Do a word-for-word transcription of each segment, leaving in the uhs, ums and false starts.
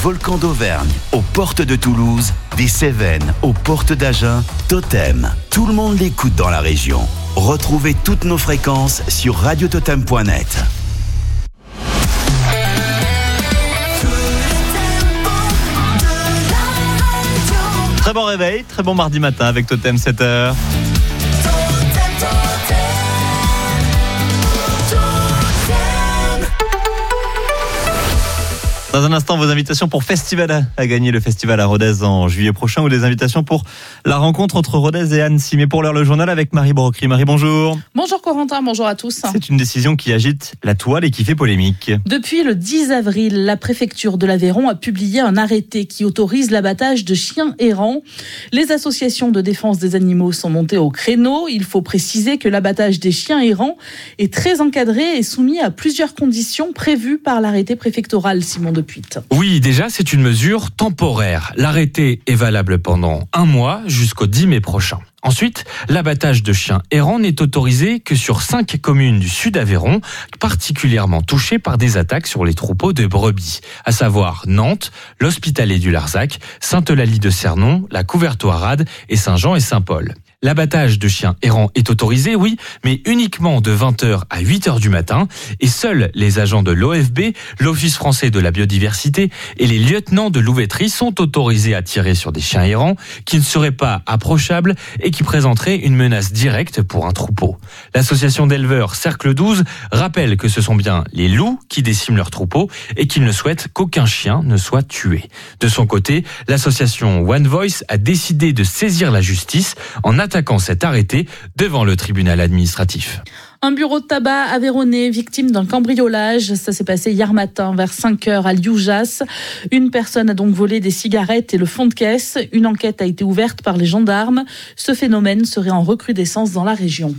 volcans d'Auvergne aux portes de Toulouse, des Cévennes aux portes d'Agen, Totem. Tout le monde l'écoute dans la région. Retrouvez toutes nos fréquences sur radio totem point net. Très bon réveil, très bon mardi matin avec Totem sept heures. Dans un instant, vos invitations pour Festival à gagner, le festival à Rodez en juillet prochain, ou des invitations pour la rencontre entre Rodez et Annecy. Mais pour l'heure, le journal avec Marie Brocry. Marie, bonjour. Bonjour Corentin, bonjour à tous. C'est une décision qui agite la toile et qui fait polémique. Depuis le dix avril, la préfecture de l'Aveyron a publié un arrêté qui autorise l'abattage de chiens errants. Les associations de défense des animaux sont montées au créneau. Il faut préciser que l'abattage des chiens errants est très encadré et soumis à plusieurs conditions prévues par l'arrêté préfectoral. Simon Depuy. Oui, déjà, c'est une mesure temporaire. L'arrêté est valable pendant un mois jusqu'au dix mai prochain. Ensuite, l'abattage de chiens errants n'est autorisé que sur cinq communes du sud Aveyron, particulièrement touchées par des attaques sur les troupeaux de brebis, à savoir Nantes, l'Hospitalet du Larzac, Sainte-Eulalie de Cernon, la Couvertoirade et Saint-Jean et Saint-Paul. L'abattage de chiens errants est autorisé, oui, mais uniquement de vingt heures à huit heures du matin, et seuls les agents de l'O F B, l'Office français de la biodiversité, et les lieutenants de louveterie sont autorisés à tirer sur des chiens errants qui ne seraient pas approchables et qui présenteraient une menace directe pour un troupeau. L'association d'éleveurs Cercle douze rappelle que ce sont bien les loups qui déciment leurs troupeaux et qu'ils ne souhaitent qu'aucun chien ne soit tué. De son côté, l'association One Voice a décidé de saisir la justice en attaquant cet arrêté devant le tribunal administratif. Un bureau de tabac aveyronnais victime d'un cambriolage. Ça s'est passé hier matin vers cinq heures à Lioujas. Une personne a donc volé des cigarettes et le fond de caisse. Une enquête a été ouverte par les gendarmes. Ce phénomène serait en recrudescence dans la région.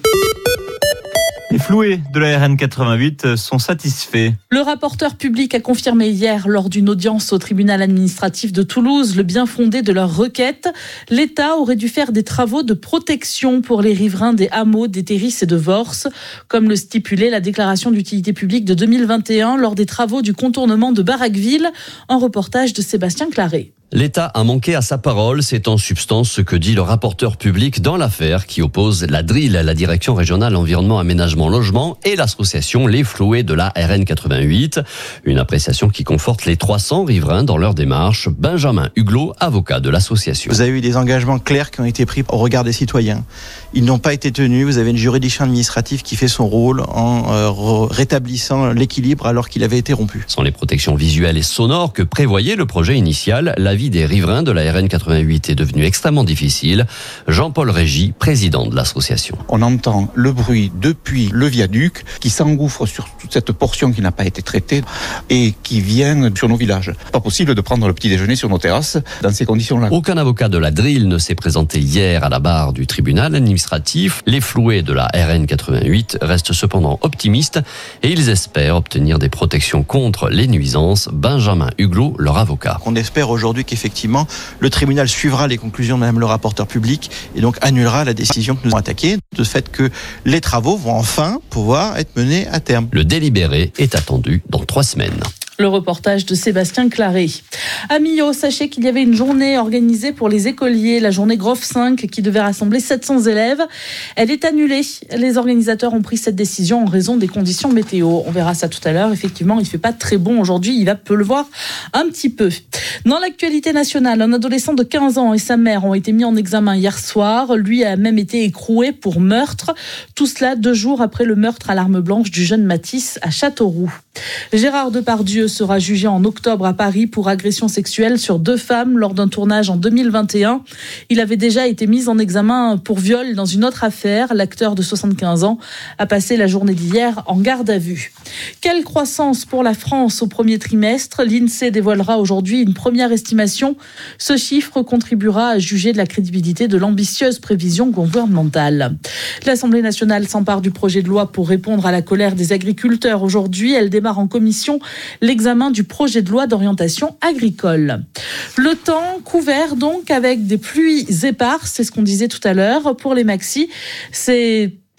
Les floués de la R N quatre-vingt-huit sont satisfaits. Le rapporteur public a confirmé hier, lors d'une audience au tribunal administratif de Toulouse, le bien fondé de leur requête. L'État aurait dû faire des travaux de protection pour les riverains des hameaux d'Étéris et de Vors, comme le stipulait la déclaration d'utilité publique de deux mille vingt et un lors des travaux du contournement de Baraqueville. Un reportage de Sébastien Claret. L'État a manqué à sa parole, c'est en substance ce que dit le rapporteur public dans l'affaire qui oppose la D R I L, la Direction Régionale Environnement, Aménagement, Logement, et l'association Les Floués de la R N quatre-vingt-huit. Une appréciation qui conforte les trois cents riverains dans leur démarche. Benjamin Huglot, avocat de l'association. Vous avez eu des engagements clairs qui ont été pris au regard des citoyens. Ils n'ont pas été tenus. Vous avez une juridiction administrative qui fait son rôle en euh, rétablissant l'équilibre alors qu'il avait été rompu. Sans les protections visuelles et sonores que prévoyait le projet initial, la vie des riverains de la R N quatre-vingt-huit est devenue extrêmement difficile. Jean-Paul Régy, président de l'association. On entend le bruit depuis le viaduc qui s'engouffre sur toute cette portion qui n'a pas été traitée et qui vient sur nos villages. Pas possible de prendre le petit déjeuner sur nos terrasses dans ces conditions-là. Aucun avocat de la D R I L ne s'est présenté hier à la barre du tribunal administratif. Les floués de la R N quatre-vingt-huit restent cependant optimistes et ils espèrent obtenir des protections contre les nuisances. Benjamin Huglot, leur avocat. On espère aujourd'hui qu'effectivement, le tribunal suivra les conclusions de Mme le rapporteur public et donc annulera la décision que nous avons attaquée, de fait que les travaux vont enfin pouvoir être menés à terme. Le délibéré est attendu dans trois semaines. Le reportage de Sébastien Claret. À Millau, sachez qu'il y avait une journée organisée pour les écoliers, la journée Groff cinq, qui devait rassembler sept cents élèves. Elle est annulée. Les organisateurs ont pris cette décision en raison des conditions météo. On verra ça tout à l'heure. Effectivement, il ne fait pas très bon aujourd'hui. Il va pleuvoir un petit peu. Dans l'actualité nationale, un adolescent de quinze ans et sa mère ont été mis en examen hier soir. Lui a même été écroué pour meurtre. Tout cela deux jours après le meurtre à l'arme blanche du jeune Matisse à Châteauroux. Gérard Depardieu sera jugé en octobre à Paris pour agression sexuelle sur deux femmes lors d'un tournage en deux mille vingt et un. Il avait déjà été mis en examen pour viol dans une autre affaire. L'acteur de soixante-quinze ans a passé la journée d'hier en garde à vue. Quelle croissance pour la France au premier trimestre ? L'INSEE dévoilera aujourd'hui une première estimation. Ce chiffre contribuera à juger de la crédibilité de l'ambitieuse prévision gouvernementale. L'Assemblée nationale s'empare du projet de loi pour répondre à la colère des agriculteurs. Aujourd'hui, elle démarre en commission l'examen du projet de loi d'orientation agricole. Le temps couvert donc avec des pluies éparses, c'est ce qu'on disait tout à l'heure. Pour les maxis, c'est de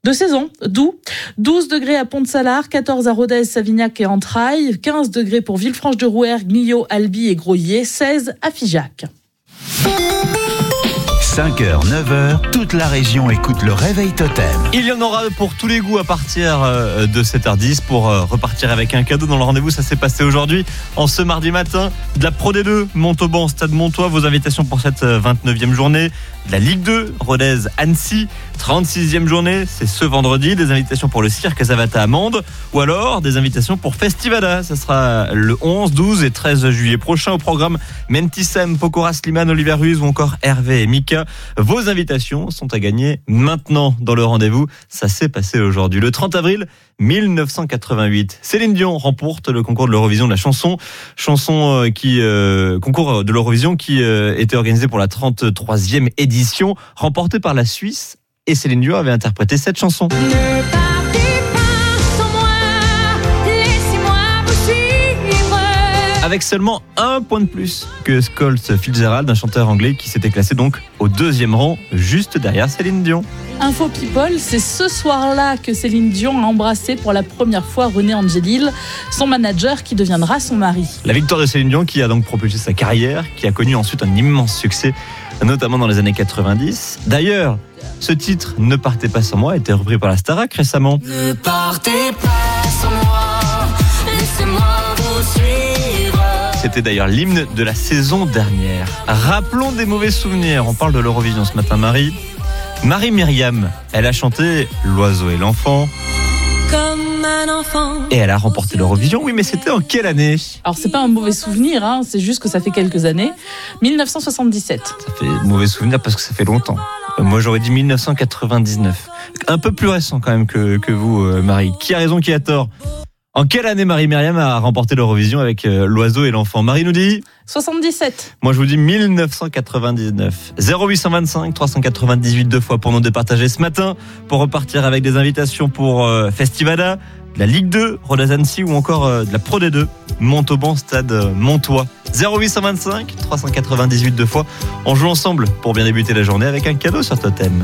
de saison, doux. douze degrés à Pont-de-Salars, quatorze à Rodez, Savignac et Entrailles, quinze degrés pour Villefranche-de-Rouergue, Millau, Albi et Groyer, seize à Figeac. cinq heures, neuf heures, toute la région écoute le Réveil Totem. Il y en aura pour tous les goûts à partir de sept heures dix pour repartir avec un cadeau dans le rendez-vous. Ça s'est passé aujourd'hui, en ce mardi matin. De la Pro D deux, Montauban, Stade Montois, vos invitations pour cette vingt-neuvième journée. De la Ligue deux, Rodez, Annecy, trente-sixième journée, c'est ce vendredi. Des invitations pour le cirque Zavata à Mende, ou alors des invitations pour Festivada. Ça sera le onze, douze et treize juillet prochain. Au programme Mentisem, Pokora Slimane, Oliver Ruiz ou encore Hervé et Mika. Vos invitations sont à gagner maintenant dans le rendez-vous. Ça s'est passé aujourd'hui, le trente avril mille neuf cent quatre-vingt-huit. Céline Dion remporte le concours de l'Eurovision de la chanson. Chanson qui, euh, concours de l'Eurovision qui euh, était organisé pour la trente-troisième édition, remporté par la Suisse. Et Céline Dion avait interprété cette chanson. Ne partez pas sans moi, laissez-moi vous suivre. Avec seulement un point de plus que Scott Fitzgerald, un chanteur anglais qui s'était classé donc au deuxième rang, juste derrière Céline Dion. Info People, c'est ce soir-là que Céline Dion a embrassé pour la première fois René Angelil, son manager qui deviendra son mari. La victoire de Céline Dion qui a donc propulsé sa carrière, qui a connu ensuite un immense succès, notamment dans les années quatre-vingt-dix. D'ailleurs, ce titre, Ne partez pas sans moi, a été repris par la Starac récemment. Ne partez pas sans moi, laissez-moi vous suivre. C'était d'ailleurs l'hymne de la saison dernière. Rappelons des mauvais souvenirs. On parle de l'Eurovision ce matin, Marie. Marie-Myriam, elle a chanté L'oiseau et l'enfant. Comme un enfant. Et elle a remporté l'Eurovision. Oui, mais c'était en quelle année ? Alors c'est pas un mauvais souvenir, hein, c'est juste que ça fait quelques années. dix-neuf cent soixante-dix-sept. Ça fait mauvais souvenir parce que ça fait longtemps. Euh, moi j'aurais dit dix-neuf cent quatre-vingt-dix-neuf. Un peu plus récent quand même que, que vous, euh, Marie. Qui a raison, qui a tort ? En quelle année Marie-Myriam a remporté l'Eurovision avec euh, L'oiseau et l'enfant ? Marie nous dit soixante-dix-sept. Moi je vous dis dix-neuf cent quatre-vingt-dix-neuf. zéro huit cent vingt-cinq trois cent quatre-vingt-dix-huit deux fois pour nous départager ce matin, pour repartir avec des invitations pour euh, Festivada, de la Ligue deux, Rodez Annecy ou encore euh, de la Pro D deux, Montauban, Stade euh, Montois. zéro huit cent vingt-cinq trois cent quatre-vingt-dix-huit deux fois. On joue ensemble pour bien débuter la journée avec un cadeau sur Totem.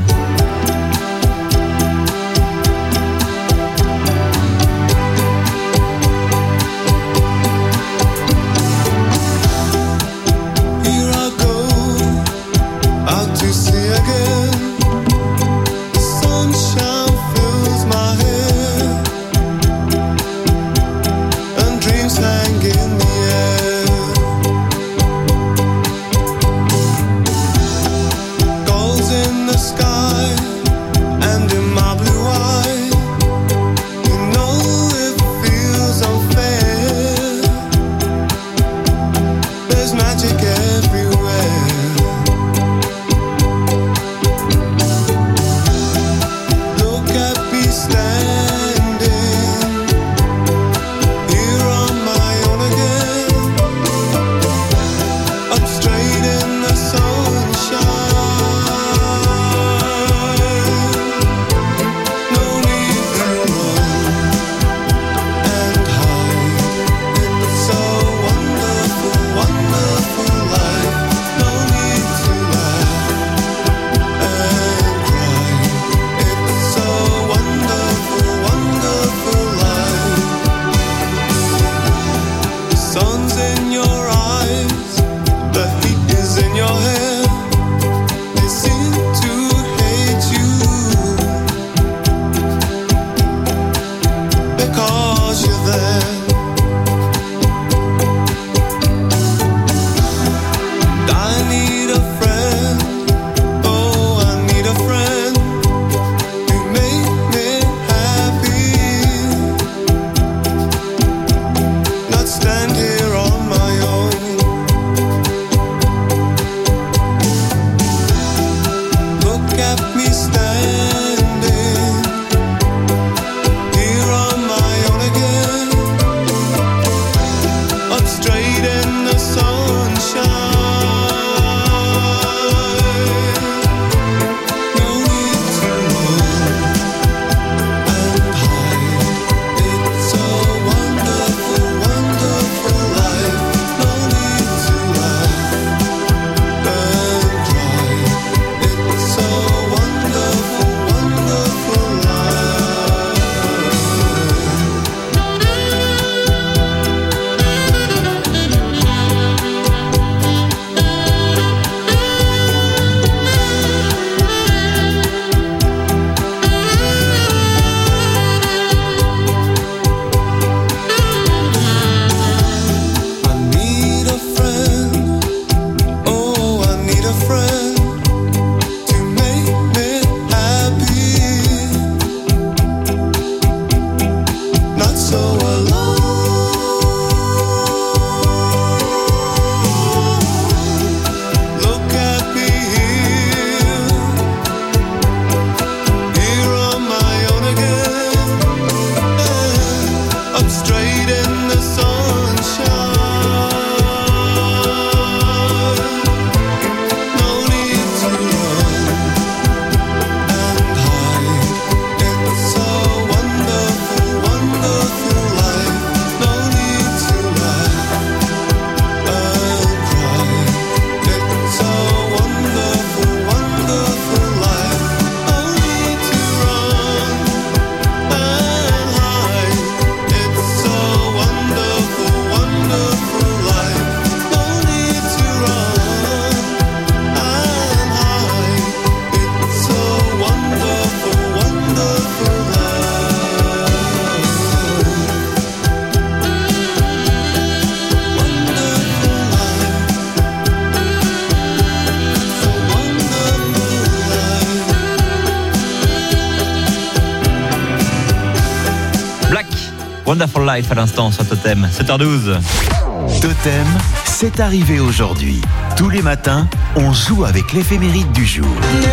Wonderful Life à l'instant sur Totem, sept heures douze. Totem, c'est arrivé aujourd'hui. Tous les matins, on joue avec l'éphéméride du jour.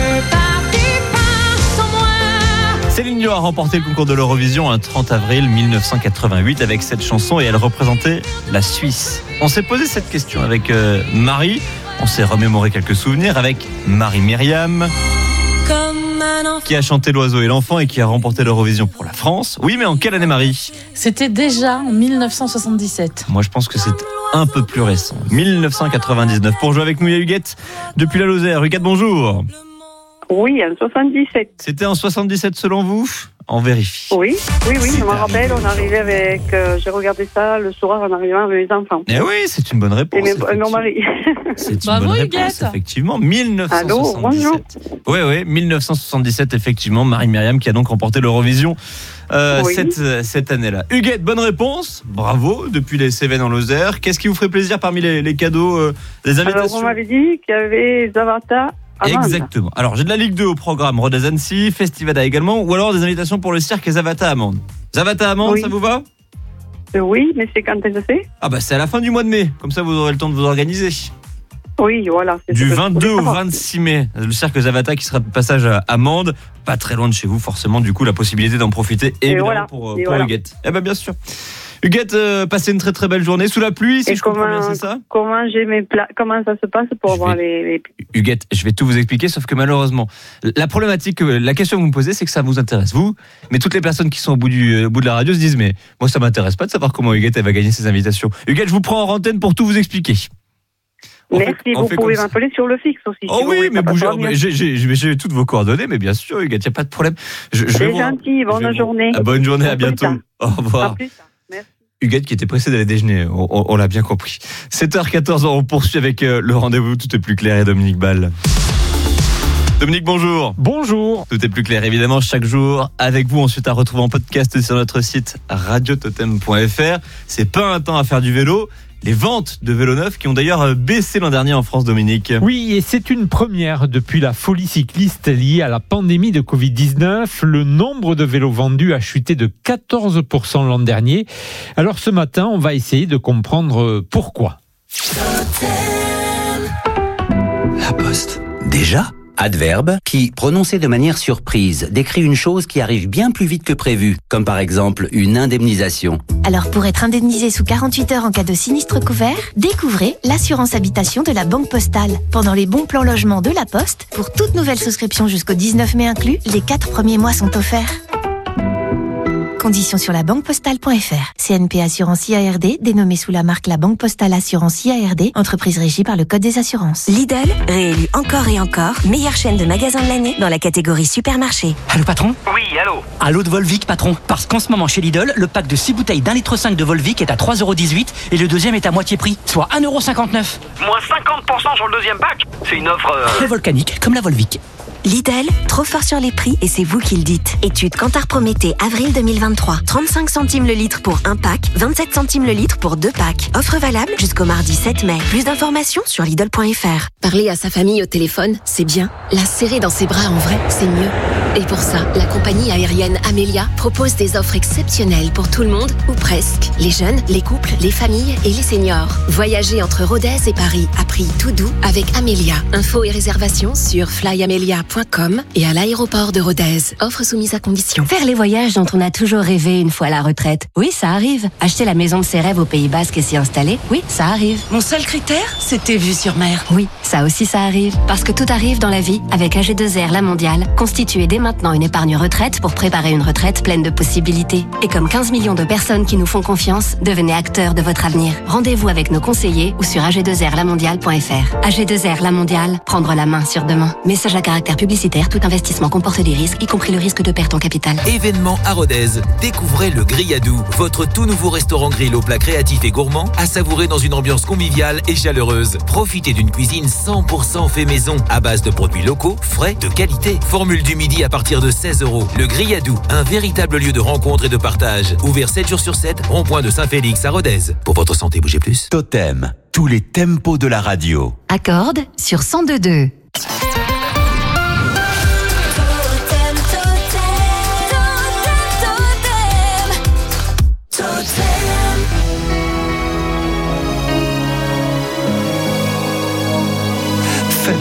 Céline Dion a remporté le concours de l'Eurovision un trente avril mille neuf cent quatre-vingt-huit avec cette chanson et elle représentait la Suisse. On s'est posé cette question avec euh, Marie, on s'est remémoré quelques souvenirs avec Marie-Myriam qui a chanté L'Oiseau et l'Enfant et qui a remporté l'Eurovision pour la France. Oui, mais en quelle année, Marie ? C'était déjà en mille neuf cent soixante-dix-sept. Moi, je pense que c'est un peu plus récent. mille neuf cent quatre-vingt-dix-neuf. Pour jouer avec nous, il y a Huguette depuis la Lozère. Huguette, bonjour. Oui, en soixante-dix-sept. C'était en soixante-dix-sept selon vous ? On vérifie. Oui, oui, oui, C'est je me rappelle, arrivé. on arrivait avec... Euh, j'ai regardé ça le soir en arrivant avec mes enfants. Eh oui, c'est une bonne réponse. Et mes, et mon mari. C'est une Bravo, bonne Huguette. réponse, effectivement. mille neuf cent soixante-dix-sept. Allô, bonjour. Oui, oui, mille neuf cent soixante-dix-sept, effectivement. Marie-Myriam qui a donc remporté l'Eurovision euh, Oui. cette, cette année-là. Huguette, bonne réponse. Bravo, depuis les Cévennes en Lozère. Qu'est-ce qui vous ferait plaisir parmi les, les cadeaux, euh, les Alors, invitations? on m'avait dit qu'il y avait Zavata à Mende. Exactement. Alors, j'ai de la Ligue deux au programme, Rodez-Annecy, Festivada également, ou alors des invitations pour le cirque et Zavata à Mende. Zavata à Mende, Oui. ça vous va? Euh, Oui, mais c'est quand est-ce que c'est? Ah bah c'est à la fin du mois de mai, comme ça vous aurez le temps de vous organiser. Oui, voilà. c'est ce Du que je vingt-deux voulais au savoir. vingt-six mai, le cirque Zavata qui sera de passage à à Mende, pas très loin de chez vous forcément, du coup la possibilité d'en profiter évidemment voilà. pour, Et pour voilà. Huguette. Eh ben bien sûr. Huguette, euh, passez une très très belle journée sous la pluie, si Et je comprends comment, bien, c'est ça? comment j'ai mes plats, comment ça se passe pour Je avoir vais- les, les... Huguette, je vais tout vous expliquer, sauf que malheureusement, la problématique, euh, la question que vous me posez, c'est que ça vous intéresse, vous, mais toutes les personnes qui sont au bout, du, euh, au bout de la radio se disent, mais moi ça m'intéresse pas de savoir comment Huguette elle va gagner ses invitations. Huguette, je vous prends en antenne pour tout vous expliquer. On Merci, fait- on vous fait pouvez comme ça. m'appeler sur le fixe aussi. Oh si vous oui, voulez, mais ça bougez, passera mieux. mais j'ai, j'ai, j'ai, j'ai toutes vos coordonnées, mais bien sûr, Huguette, il n'y a pas de problème. Je, je vais C'est vous- gentil, je vais bonne vous- journée. Ah, bonne journée, à À plus bientôt. tard. Au À revoir. plus tard. Merci. Huguette qui était pressée d'aller déjeuner, on, on- on l'a bien compris. sept heures quatorze, on poursuit avec euh, le rendez-vous, tout est plus clair et Dominique Ball. Dominique, bonjour. Bonjour. Tout est plus clair évidemment chaque jour avec vous. Ensuite à retrouver en podcast sur notre site radio totem point f r. C'est pas un temps à faire du vélo. Les ventes de vélos neufs qui ont d'ailleurs baissé l'an dernier en France, Dominique. Oui, et c'est une première depuis la folie cycliste liée à la pandémie de covid dix-neuf. Le nombre de vélos vendus a chuté de quatorze pour cent l'an dernier. Alors ce matin, on va essayer de comprendre pourquoi. La Poste. Déjà ? Adverbe qui, prononcé de manière surprise, décrit une chose qui arrive bien plus vite que prévu, comme par exemple une indemnisation. Alors pour être indemnisé sous quarante-huit heures en cas de sinistre couvert, découvrez l'assurance habitation de la Banque Postale. Pendant les bons plans logement de la Poste, pour toute nouvelle souscription jusqu'au dix-neuf mai inclus, les quatre premiers mois sont offerts. Conditions sur la banque postale point f r. C N P Assurance I A R D, dénommée sous la marque La Banque Postale Assurance I A R D, entreprise régie par le Code des assurances. Lidl, réélu encore et encore, meilleure chaîne de magasins de l'année dans la catégorie supermarché. Allô patron ? Oui, allô. Allô de Volvic patron. Parce qu'en ce moment chez Lidl, le pack de six bouteilles d'un litre cinq de Volvic est à trois euros dix-huit et le deuxième est à moitié prix, soit un euro cinquante-neuf. Moins cinquante pour cent sur le deuxième pack. C'est une offre... Euh... Très volcanique, comme la Volvic. Lidl, trop fort sur les prix et c'est vous qui le dites. Étude Kantar Prométhée, avril deux mille vingt-trois. trente-cinq centimes le litre pour un pack, vingt-sept centimes le litre pour deux packs. Offre valable jusqu'au mardi sept mai. Plus d'informations sur Lidl point f r. Parler à sa famille au téléphone, c'est bien. La serrer dans ses bras en vrai, c'est mieux. Et pour ça, la compagnie aérienne Amelia propose des offres exceptionnelles pour tout le monde, ou presque. Les jeunes, les couples, les familles et les seniors. Voyager entre Rodez et Paris à prix tout doux avec Amelia. Infos et réservations sur fly amelia point com et à l'aéroport de Rodez. Offre soumise à condition. Faire les voyages dont on a toujours rêvé une fois à la retraite. Oui, ça arrive. Acheter la maison de ses rêves au Pays Basque et s'y installer. Oui, ça arrive. Mon seul critère, c'était vue sur mer. Oui, ça aussi ça arrive. Parce que tout arrive dans la vie. Avec A G deux R La Mondiale, constituez dès maintenant une épargne retraite pour préparer une retraite pleine de possibilités. Et comme quinze millions de personnes qui nous font confiance, devenez acteurs de votre avenir. Rendez-vous avec nos conseillers ou sur a g deux r la mondiale point f r. A G deux R La Mondiale, prendre la main sur demain. Message à caractère publicitaire, tout investissement comporte des risques, y compris le risque de perte en capital. Événement à Rodez. Découvrez le Grilladou, votre tout nouveau restaurant grill aux plats créatifs et gourmands, à savourer dans une ambiance conviviale et chaleureuse. Profitez d'une cuisine cent pour cent fait maison, à base de produits locaux, frais, de qualité. Formule du midi à partir de seize euros. Le Grilladou, un véritable lieu de rencontre et de partage. Ouvert sept jours sur sept, rond-point de Saint-Félix à Rodez. Pour votre santé, bougez plus. Totem, tous les tempos de la radio. Accorde sur cent deux virgule deux. Totem,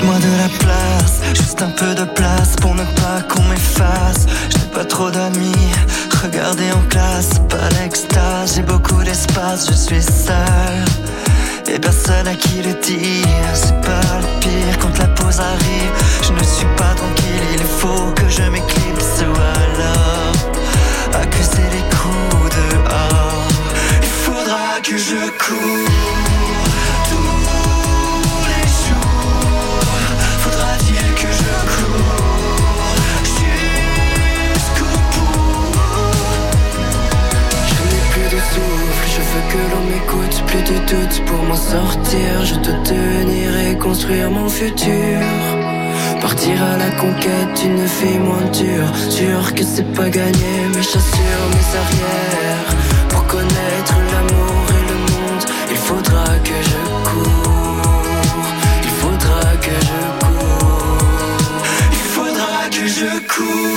Faites-moi de la place, juste un peu de place pour ne pas qu'on m'efface. Je n'ai pas trop d'amis, regardez en classe, pas l'extase. J'ai beaucoup d'espace, je suis seul et personne à qui le dire. C'est pas le pire quand la pause arrive. Je ne suis pas tranquille, il faut que je m'éclipse ou alors accuser les coups dehors. Il faudra que je cours tous les jours. Faudra-t-il que je cours jusqu'au bout. Je n'ai plus de souffle, je veux que l'on m'écoute. Plus de doutes pour m'en sortir. Je dois tenir et construire mon futur. Partir à la conquête d'une vie moins dure. Sûr que c'est pas gagné, mais j'assure mes arrières. Pour connaître l'amour et le monde, il faudra que je cours. Il faudra que je cours. Il faudra que je cours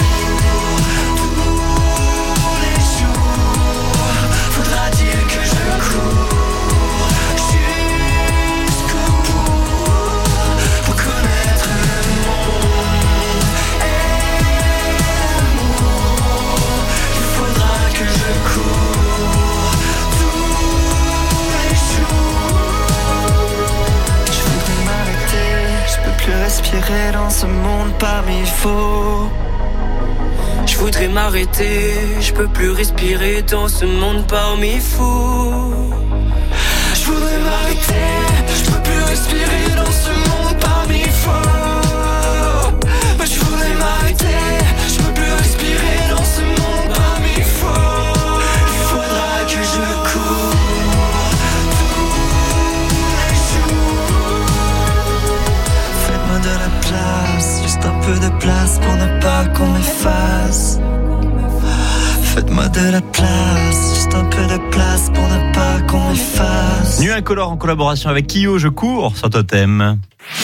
tous les jours. Faudra-t-il que je cours jusqu'au bout pour connaître le monde et l'amour. Il faudra que je cours tous les jours. Je voudrais m'arrêter, je peux plus respirer dans ce monde parmi faux. Je voudrais m'arrêter, je peux plus respirer dans ce monde parmi fous. Je voudrais m'arrêter, je peux plus respirer dans ce monde parmi faux. Mais je voudrais m'arrêter, je peux plus respirer dans ce monde parmi faux. Il faudra que je cours tous les jours. Faites-moi de la place, juste un peu de place pour ne pas qu'on m'efface. Faites-moi de la place, juste un peu de place pour ne pas qu'on m'efface. Nuit Incolore en collaboration avec Kyo, je cours sur Totem.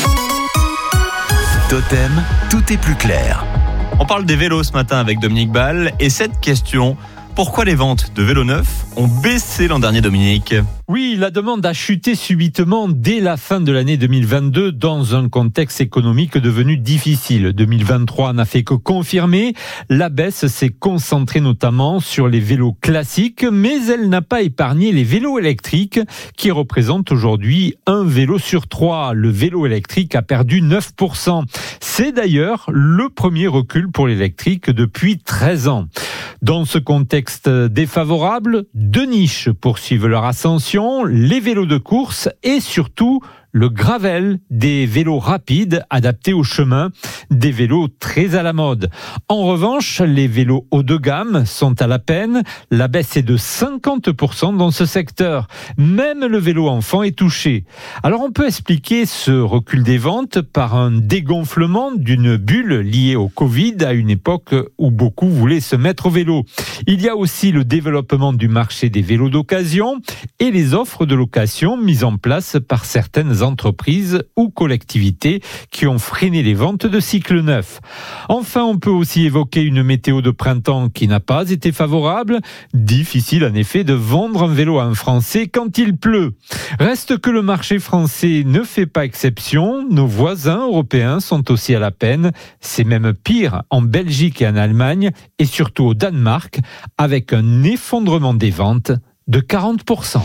Totem, tout est plus clair. On parle des vélos ce matin avec Dominique Ball et cette question: pourquoi les ventes de vélos neufs ont baissé l'an dernier, Dominique ? Oui, la demande a chuté subitement dès la fin de l'année deux mille vingt-deux dans un contexte économique devenu difficile. deux mille vingt-trois n'a fait que confirmer. La baisse s'est concentrée notamment sur les vélos classiques, mais elle n'a pas épargné les vélos électriques qui représentent aujourd'hui un vélo sur trois. Le vélo électrique a perdu neuf pour cent. C'est d'ailleurs le premier recul pour l'électrique depuis treize ans. Dans ce contexte défavorable, deux niches poursuivent leur ascension, les vélos de course et surtout le gravel, des vélos rapides adaptés au chemin, des vélos très à la mode. En revanche, les vélos haut de gamme sont à la peine. La baisse est de cinquante pour cent dans ce secteur. Même le vélo enfant est touché. Alors on peut expliquer ce recul des ventes par un dégonflement d'une bulle liée au Covid à une époque où beaucoup voulaient se mettre au vélo. Il y a aussi le développement du marché des vélos d'occasion et les offres de location mises en place par certaines entreprises ou collectivités qui ont freiné les ventes de cycles neufs. Enfin, on peut aussi évoquer une météo de printemps qui n'a pas été favorable. Difficile en effet de vendre un vélo à un Français quand il pleut. Reste que le marché français ne fait pas exception. Nos voisins européens sont aussi à la peine. C'est même pire en Belgique et en Allemagne et surtout au Danemark avec un effondrement des ventes de quarante pour cent.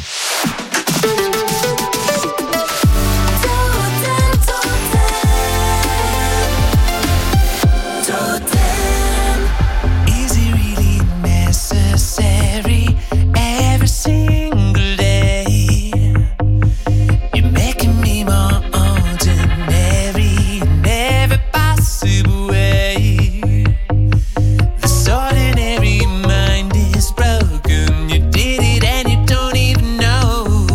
Ordinary mind is broken. You did it and you don't even know.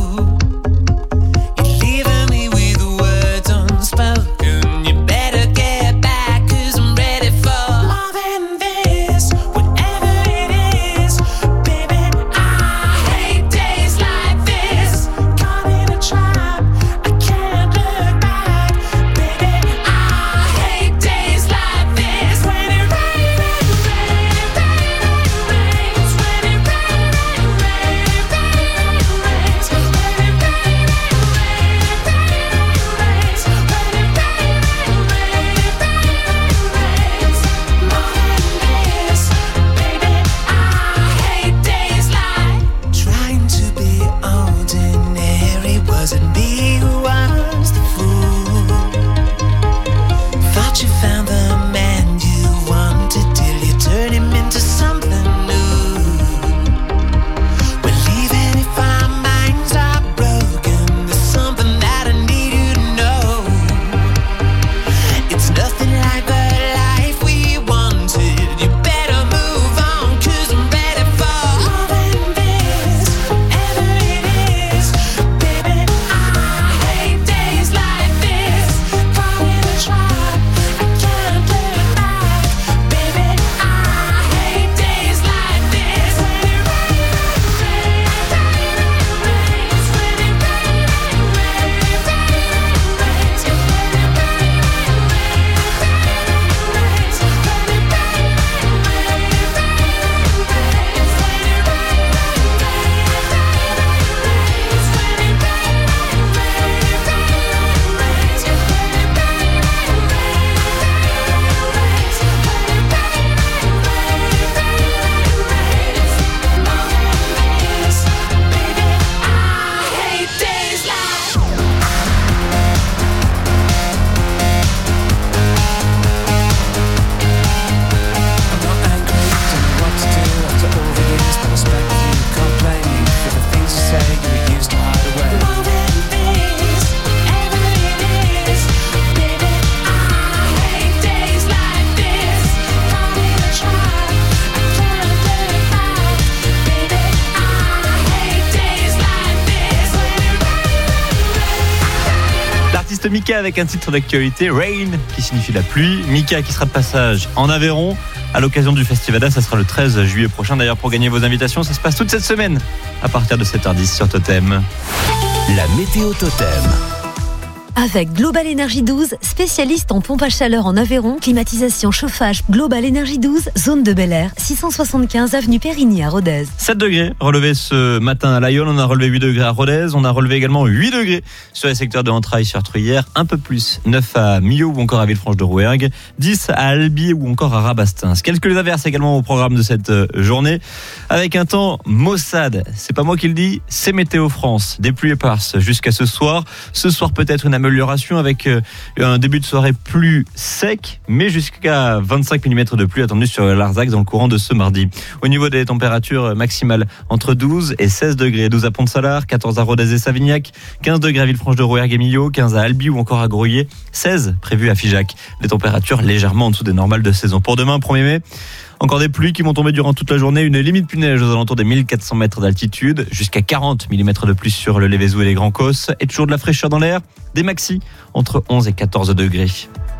Mika avec un titre d'actualité, Rain, qui signifie la pluie. Mika qui sera de passage en Aveyron à l'occasion du Festivada, ça sera le treize juillet prochain. D'ailleurs, pour gagner vos invitations, ça se passe toute cette semaine à partir de sept heures dix sur Totem. La météo Totem. Avec Global Energy douze, spécialiste en pompe à chaleur en Aveyron, climatisation, chauffage. Global Energy douze, zone de Bel Air, six cent soixante-quinze avenue Périgny à Rodez. sept degrés relevé ce matin à Layon, on a relevé huit degrés à Rodez, on a relevé également huit degrés sur les secteurs de Entrailles-sur-Truyère, un peu plus, neuf à Millau ou encore à Villefranche-de-Rouergue, dix à Albi ou encore à Rabastens. Quelques averses également au programme de cette journée, avec un temps maussade. C'est pas moi qui le dis, c'est Météo France. Des pluies éparses jusqu'à ce soir. Ce soir peut-être une amélioration avec un début de soirée plus sec, mais jusqu'à vingt-cinq millimètres de pluie attendue sur l'Arzac dans le courant de ce mardi. Au niveau des températures maximales, entre douze et seize degrés. douze à Pont-de-Salars, quatorze à Rodez et Savignac, quinze degrés à Villefranche-de-Rouergue et Millau, quinze à Albi ou encore à Groyer, seize prévu à Figeac. Les températures légèrement en dessous des normales de saison. Pour demain, premier mai, encore des pluies qui vont tomber durant toute la journée. Une limite plus neige aux alentours des mille quatre cents mètres d'altitude. Jusqu'à quarante millimètres de pluie sur le Lévézou et les Grands Causses. Et toujours de la fraîcheur dans l'air. Des maxis entre onze et quatorze degrés.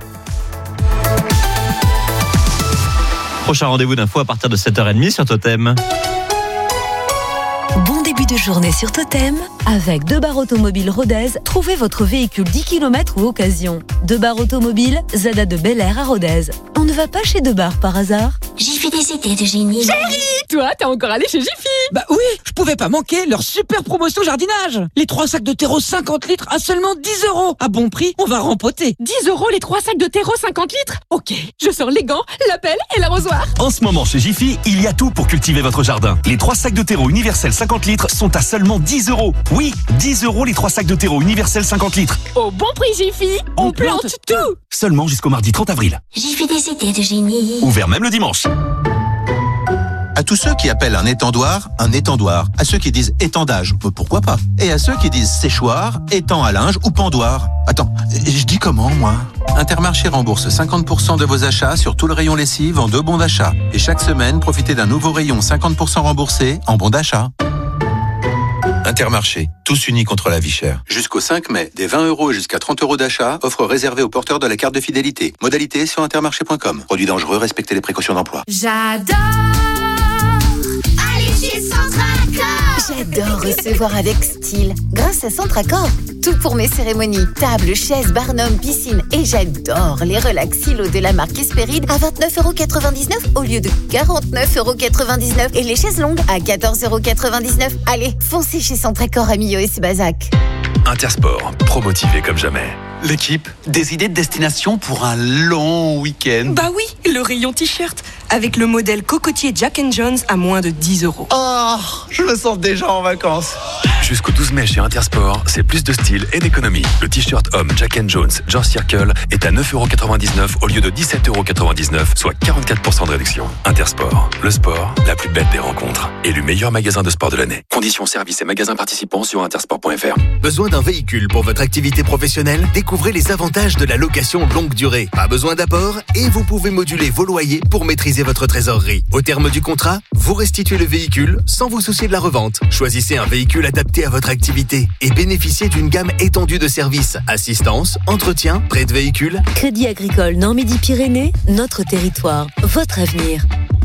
Prochain rendez-vous d'info à partir de sept heures trente sur Totem. Bon début de journée sur Totem. Avec Debar Automobile Rodez, trouvez votre véhicule dix kilomètres ou occasion. Debar Automobile, Zada de Bel Air à Rodez. On ne va pas chez Debar par hasard? J'ai fait des idées de génie. Chérie, toi, t'es encore allé chez Jiffy? Bah oui, je pouvais pas manquer leur super promotion jardinage. Les trois sacs de terreau cinquante litres à seulement dix euros. À bon prix, on va rempoter. dix euros les trois sacs de terreau cinquante litres? Ok, je sors les gants, la pelle et l'arrosoir. En ce moment, chez Jiffy, il y a tout pour cultiver votre jardin. Les trois sacs de terreau universel cinquante litres sont à seulement dix euros. Oui, dix euros les trois sacs de terreau universel cinquante litres. Au bon prix Jiffy, on, on plante, plante tout. Seulement jusqu'au mardi trente avril. J'ai fait des idées de génie. Ouvert même le dimanche. À tous ceux qui appellent un étendoir un étendoir, à ceux qui disent étendage, pourquoi pas, et à ceux qui disent séchoir, étang à linge ou pendoir. Attends, je dis comment moi? Intermarché rembourse cinquante pour cent de vos achats sur tout le rayon lessive en deux bons d'achat. Et chaque semaine, profitez d'un nouveau rayon cinquante pour cent remboursé en bons d'achat. Intermarché, tous unis contre la vie chère. Jusqu'au cinq mai, des vingt euros et jusqu'à trente euros d'achat, offre réservée aux porteurs de la carte de fidélité. Modalité sur intermarché point com. Produit dangereux, respectez les précautions d'emploi. J'adore aller chez Centracor. J'adore recevoir avec style. Grâce à Centracor, tout pour mes cérémonies. Table, chaises, barnum, piscine. Et j'adore les relax silos de la marque Hespéride à vingt-neuf euros quatre-vingt-dix-neuf au lieu de quarante-neuf euros quatre-vingt-dix-neuf. Et les chaises longues à quatorze euros quatre-vingt-dix-neuf. Allez, foncez chez Centracor à Millau et Sébazac. Intersport, promotivé comme jamais. L'équipe, des idées de destination pour un long week-end. Bah oui, le rayon t-shirt avec le modèle cocotier Jack and Jones à moins de dix euros. Oh, je me sens déjà en vacances. Jusqu'au douze mai chez Intersport, c'est plus de style et d'économie. Le t-shirt homme Jack and Jones George Circle est à neuf euros quatre-vingt-dix-neuf au lieu de dix-sept euros quatre-vingt-dix-neuf, soit quarante-quatre pour cent de réduction. Intersport, le sport, la plus belle des rencontres. Élu meilleur magasin de sport de l'année. Conditions, services et magasins participants sur intersport point f r. Besoin d'un véhicule pour votre activité professionnelle? Découvrez les avantages de la location longue durée. Pas besoin d'apport et vous pouvez moduler vos loyers pour maîtriser votre trésorerie. Au terme du contrat, vous restituez le véhicule sans vous soucier de la revente. Choisissez un véhicule adapté à votre activité et bénéficiez d'une gamme étendue de services. Assistance, entretien, prêt de véhicule. Crédit agricole Nord-Midi-Pyrénées, notre territoire, votre avenir.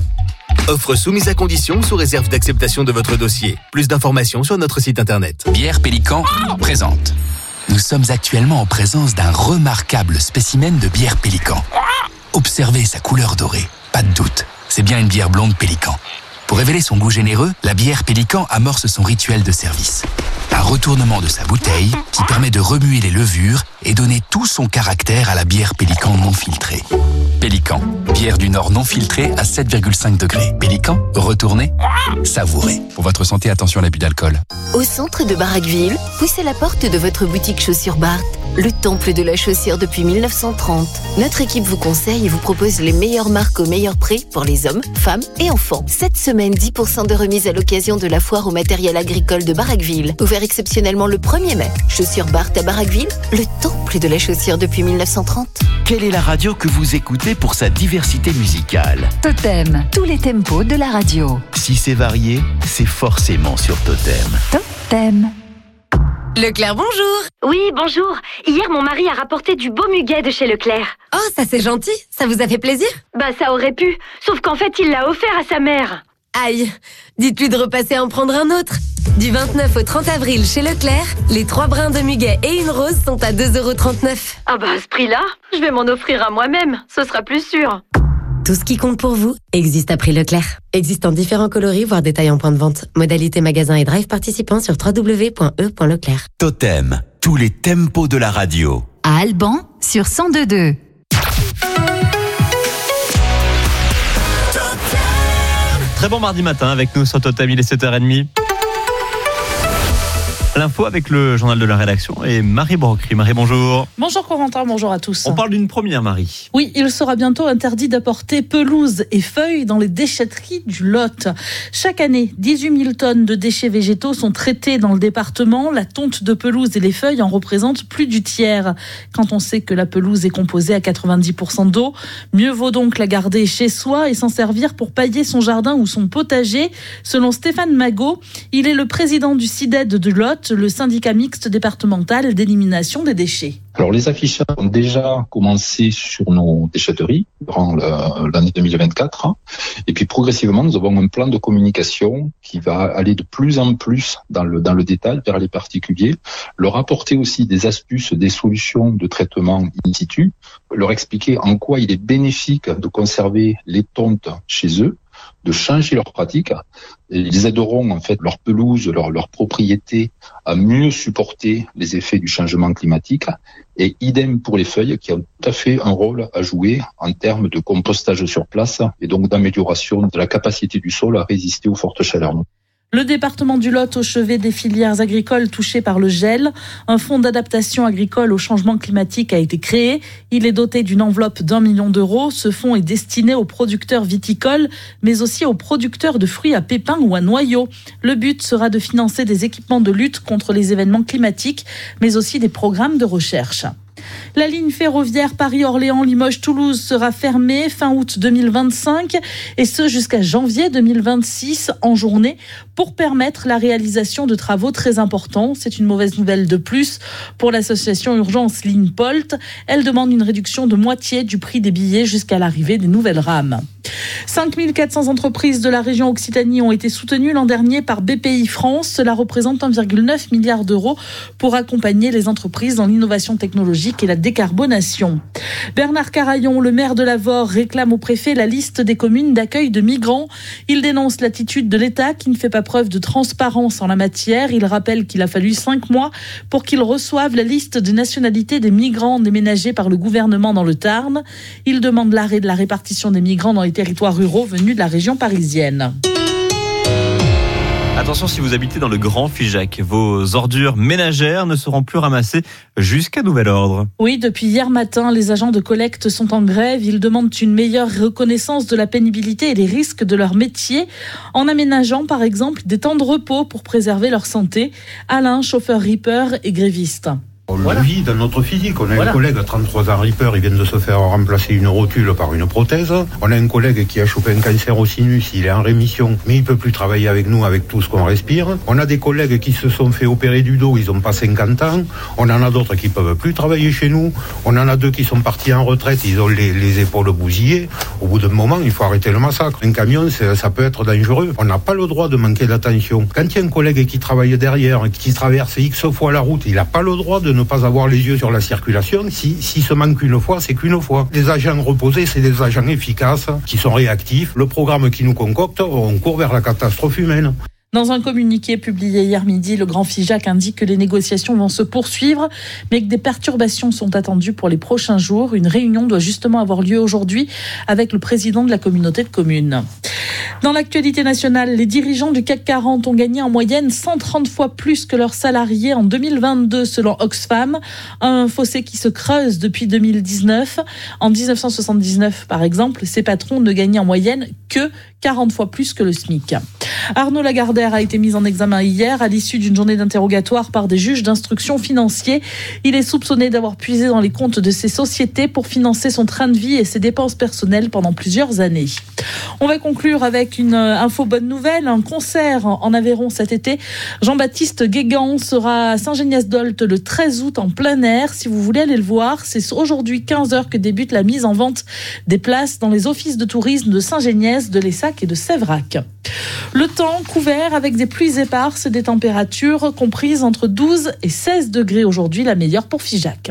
Offre soumise à condition sous réserve d'acceptation de votre dossier. Plus d'informations sur notre site internet. Bière Pélican présente. Nous sommes actuellement en présence d'un remarquable spécimen de bière Pélican. Observez sa couleur dorée. Pas de doute, c'est bien une bière blonde Pélican. Pour révéler son goût généreux, la bière Pélican amorce son rituel de service. Un retournement de sa bouteille qui permet de remuer les levures et donner tout son caractère à la bière Pélican non filtrée. Pélican, bière du Nord non filtrée à sept virgule cinq degrés. Pélican, retournez, savourez. Pour votre santé, attention à l'abus d'alcool. Au centre de Barraqueville, poussez la porte de votre boutique Chaussures Bart, le temple de la chaussure depuis mille neuf cent trente. Notre équipe vous conseille et vous propose les meilleures marques au meilleur prix pour les hommes, femmes et enfants. Cette semaine, dix pour cent de remise à l'occasion de la foire au matériel agricole de Barraqueville. Ouvert exceptionnellement le premier mai. Chaussures Bart à Barraqueville, le temple de la chaussure depuis mille neuf cent trente. Quelle est la radio que vous écoutez pour sa diversité musicale? Totem, tous les tempos de la radio. Si c'est varié, c'est forcément sur Totem. Totem. Leclerc, bonjour. Oui, bonjour. Hier, mon mari a rapporté du beau muguet de chez Leclerc. Oh, ça c'est gentil. Ça vous a fait plaisir? Bah, ça aurait pu. Sauf qu'en fait, il l'a offert à sa mère. Aïe. Dites-lui de repasser en prendre un autre. Du vingt-neuf au trente avril chez Leclerc, les trois brins de muguet et une rose sont à deux euros trente-neuf. Ah bah, à ce prix-là, je vais m'en offrir à moi-même. Ce sera plus sûr. Tout ce qui compte pour vous existe à prix Leclerc. Existe en différents coloris, voire détails en point de vente. Modalité magasin et drive participants sur w w w point e point leclerc. Totem, tous les tempos de la radio. À Alban, sur cent deux virgule deux. Très bon mardi matin avec nous sur Totem, il est sept heures trente. L'info avec le journal de la rédaction et Marie Brocry. Marie, bonjour. Bonjour Corentin, bonjour à tous. On parle d'une première, Marie. Oui, il sera bientôt interdit d'apporter pelouse et feuilles dans les déchetteries du Lot. Chaque année, dix-huit mille tonnes de déchets végétaux sont traités dans le département. La tonte de pelouse et les feuilles en représentent plus du tiers. Quand on sait que la pelouse est composée à quatre-vingt-dix pour cent d'eau, mieux vaut donc la garder chez soi et s'en servir pour pailler son jardin ou son potager. Selon Stéphane Magot, il est le président du C I D E D de Lot, le syndicat mixte départemental d'élimination des déchets. Alors les affichages ont déjà commencé sur nos déchetteries durant le, l'année deux mille vingt-quatre et puis progressivement nous avons un plan de communication qui va aller de plus en plus dans le, dans le détail vers les particuliers, leur apporter aussi des astuces, des solutions de traitement in situ, leur expliquer en quoi il est bénéfique de conserver les tontes chez eux, de changer leurs pratiques. Ils aideront en fait leur pelouse, leur, leur propriété à mieux supporter les effets du changement climatique. Et idem pour les feuilles qui ont tout à fait un rôle à jouer en termes de compostage sur place et donc d'amélioration de la capacité du sol à résister aux fortes chaleurs. Le département du Lot au chevet des filières agricoles touchées par le gel. Un fonds d'adaptation agricole au changement climatique a été créé. Il est doté d'une enveloppe d'un million d'euros. Ce fonds est destiné aux producteurs viticoles, mais aussi aux producteurs de fruits à pépins ou à noyaux. Le but sera de financer des équipements de lutte contre les événements climatiques, mais aussi des programmes de recherche. La ligne ferroviaire Paris-Orléans-Limoges-Toulouse sera fermée fin août deux mille vingt-cinq et ce jusqu'à janvier deux mille vingt-six en journée pour permettre la réalisation de travaux très importants. C'est une mauvaise nouvelle de plus pour l'association Urgence Ligne Polt. Elle demande une réduction de moitié du prix des billets jusqu'à l'arrivée des nouvelles rames. cinq mille quatre cents entreprises de la région Occitanie ont été soutenues l'an dernier par B P I France. Cela représente un virgule neuf milliard d'euros pour accompagner les entreprises dans l'innovation technologique et la décarbonation. Bernard Carayon, le maire de Lavore, réclame au préfet la liste des communes d'accueil de migrants. Il dénonce l'attitude de l'État qui ne fait pas preuve de transparence en la matière. Il rappelle qu'il a fallu cinq mois pour qu'ils reçoivent la liste des nationalités des migrants déménagés par le gouvernement dans le Tarn. Il demande l'arrêt de la répartition des migrants dans les territoires ruraux venus de la région parisienne. Attention, si vous habitez dans le Grand Figeac, vos ordures ménagères ne seront plus ramassées jusqu'à nouvel ordre. Oui, depuis hier matin, les agents de collecte sont en grève. Ils demandent une meilleure reconnaissance de la pénibilité et des risques de leur métier, en aménageant par exemple des temps de repos pour préserver leur santé. Alain, chauffeur Reaper et gréviste. On le vit dans notre physique. On a voilà. un collègue à trente-trois ans Reaper, il vient de se faire remplacer une rotule par une prothèse. On a un collègue qui a chopé un cancer au sinus, il est en rémission, mais il peut plus travailler avec nous avec tout ce qu'on respire. On a des collègues qui se sont fait opérer du dos, ils ont pas cinquante ans. On en a d'autres qui peuvent plus travailler chez nous. On en a deux qui sont partis en retraite, ils ont les, les épaules bousillées. Au bout d'un moment, il faut arrêter le massacre. Un camion, ça peut être dangereux. On n'a pas le droit de manquer d'attention. Quand il y a un collègue qui travaille derrière, qui traverse X fois la route, il n'a pas le droit de ne pas avoir les yeux sur la circulation. Si, si se manque une fois, c'est qu'une fois. Les agents reposés, c'est des agents efficaces, qui sont réactifs. Le programme qui nous concocte, on court vers la catastrophe humaine. Dans un communiqué publié hier midi, le Grand Figeac indique que les négociations vont se poursuivre, mais que des perturbations sont attendues pour les prochains jours. Une réunion doit justement avoir lieu aujourd'hui avec le président de la communauté de communes. Dans l'actualité nationale, les dirigeants du C A C quarante ont gagné en moyenne cent trente fois plus que leurs salariés en deux mille vingt-deux selon Oxfam, un fossé qui se creuse depuis deux mille dix-neuf. En dix-neuf cent soixante-dix-neuf, par exemple, ces patrons ne gagnaient en moyenne que quarante fois plus que le SMIC. Arnaud Lagardère Couvert a été mis en examen hier à l'issue d'une journée d'interrogatoire par des juges d'instruction financiers. Il est soupçonné d'avoir puisé dans les comptes de ses sociétés pour financer son train de vie et ses dépenses personnelles pendant plusieurs années. On va conclure avec une info bonne nouvelle, un concert en Aveyron cet été. Jean-Baptiste Guégan sera à Saint-Géniès-d'Olt le treize août en plein air. Si vous voulez aller le voir, c'est aujourd'hui quinze heures que débute la mise en vente des places dans les offices de tourisme de Saint-Géniès, de Lessac et de Séverac. Le temps couvert avec des pluies éparses, des températures comprises entre douze et seize degrés aujourd'hui, la meilleure pour Figeac.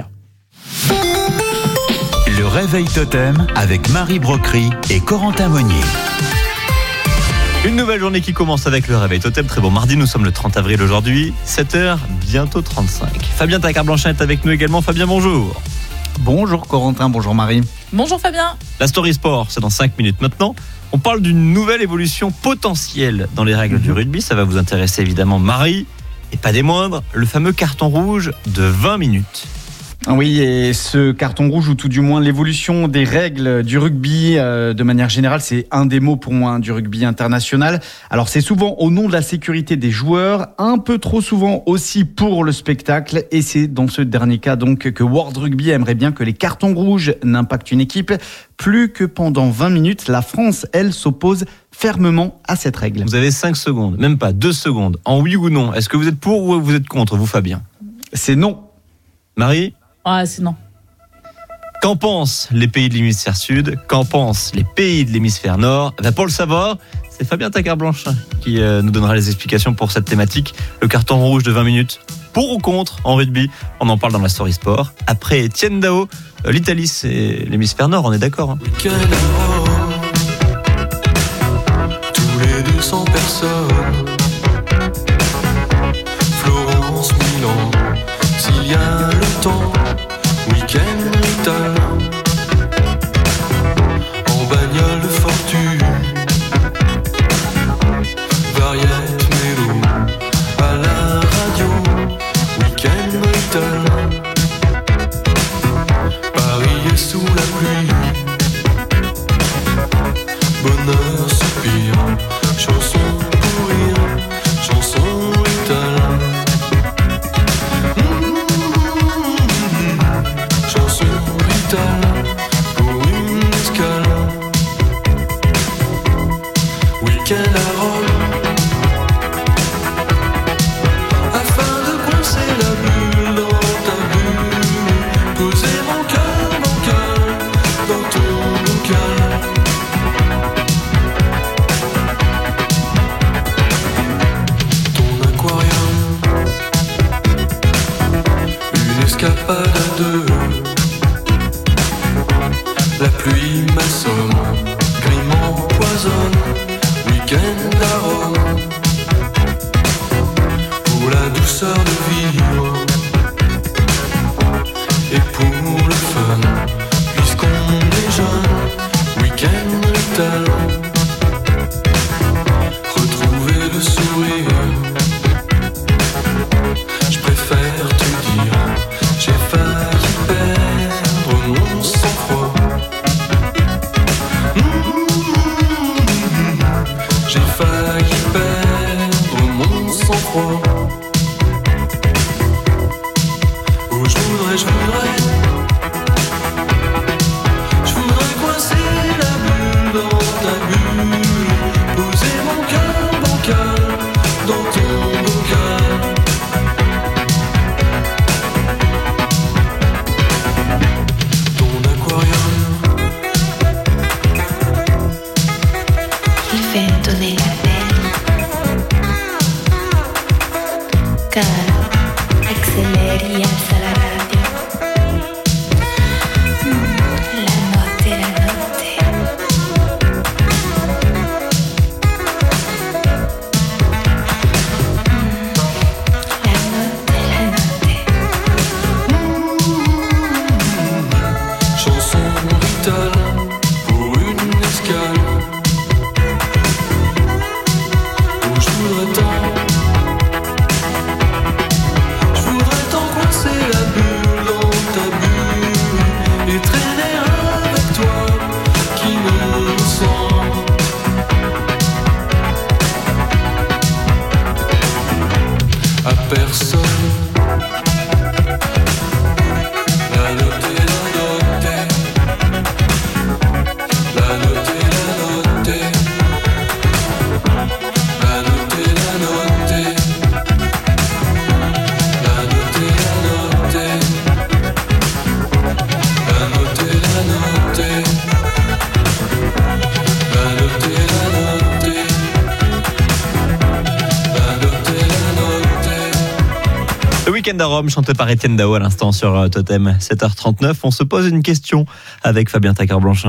Le réveil totem avec Marie Brocquerie et Corentin Monnier. Une nouvelle journée qui commence avec le réveil totem. Très bon mardi, nous sommes le trente avril aujourd'hui, sept heures, bientôt trente-cinq. Fabien Tacard-Blanchin est avec nous également. Fabien, bonjour. Bonjour Corentin, bonjour Marie. Bonjour Fabien. La Story Sport, c'est dans cinq minutes maintenant. On parle d'une nouvelle évolution potentielle dans les règles mmh. du rugby. Ça va vous intéresser évidemment Marie, et pas des moindres, le fameux carton rouge de vingt minutes. Oui, et ce carton rouge, ou tout du moins l'évolution des règles du rugby euh, de manière générale, c'est un des mots pour moi hein, du rugby international. Alors c'est souvent au nom de la sécurité des joueurs, un peu trop souvent aussi pour le spectacle, et c'est dans ce dernier cas donc que World Rugby aimerait bien que les cartons rouges n'impactent une équipe plus que pendant vingt minutes. La France, elle, s'oppose fermement à cette règle. Vous avez cinq secondes, même pas deux secondes, en oui ou non. Est-ce que vous êtes pour ou vous êtes contre, vous Fabien ? C'est non. Marie ? Ah, c'est non. Qu'en pensent les pays de l'hémisphère sud ? Qu'en pensent les pays de l'hémisphère nord ? Ben pour le savoir, c'est Fabien Tacard-Blanchin qui euh, nous donnera les explications pour cette thématique. Le carton rouge de vingt minutes, pour ou contre en rugby ? On en parle dans la Story Sport. Après Etienne Dao, euh, l'Italie c'est l'hémisphère nord, on est d'accord hein ? Tous les deux cents personnes. Florence, Milan, s'il y a le temps. Week-end brutal. En bagnole fortune. Variette mélo. À la radio. Week-end brutal. Paris est sous la pluie. Bonheur soupir. Chanson pour rire. Chanson brutale. Pour une escale. Week-end à Rome. Afin de coincer la bulle dans ta bulle. Poser mon cœur bancal dans ton bocal. Ton aquarium. Une escapade à deux. La pluie m'assomme, gris m'empoisonne, week-end à Rome. Pour la douceur de vivre, et pour le fun, puisqu'on est jeune, week-end brutal. Retrouver le sourire, je préfère te dire, j'ai failli perdre mon sang-froid. J'ai failli perdre mon sang-froid. Oh, je voudrais, je voudrais, je voudrais coincer la bulle dans ta bulle. personne. La note est la note. La note est la note. La note est la note. La note est la note. La note est la note. La note est la note. La note est la note. Le week-end à Rome, chanté par Étienne Dao à l'instant sur euh, Totem, sept heures trente-neuf. On se pose une question avec Fabien Tacquart-Blanchin.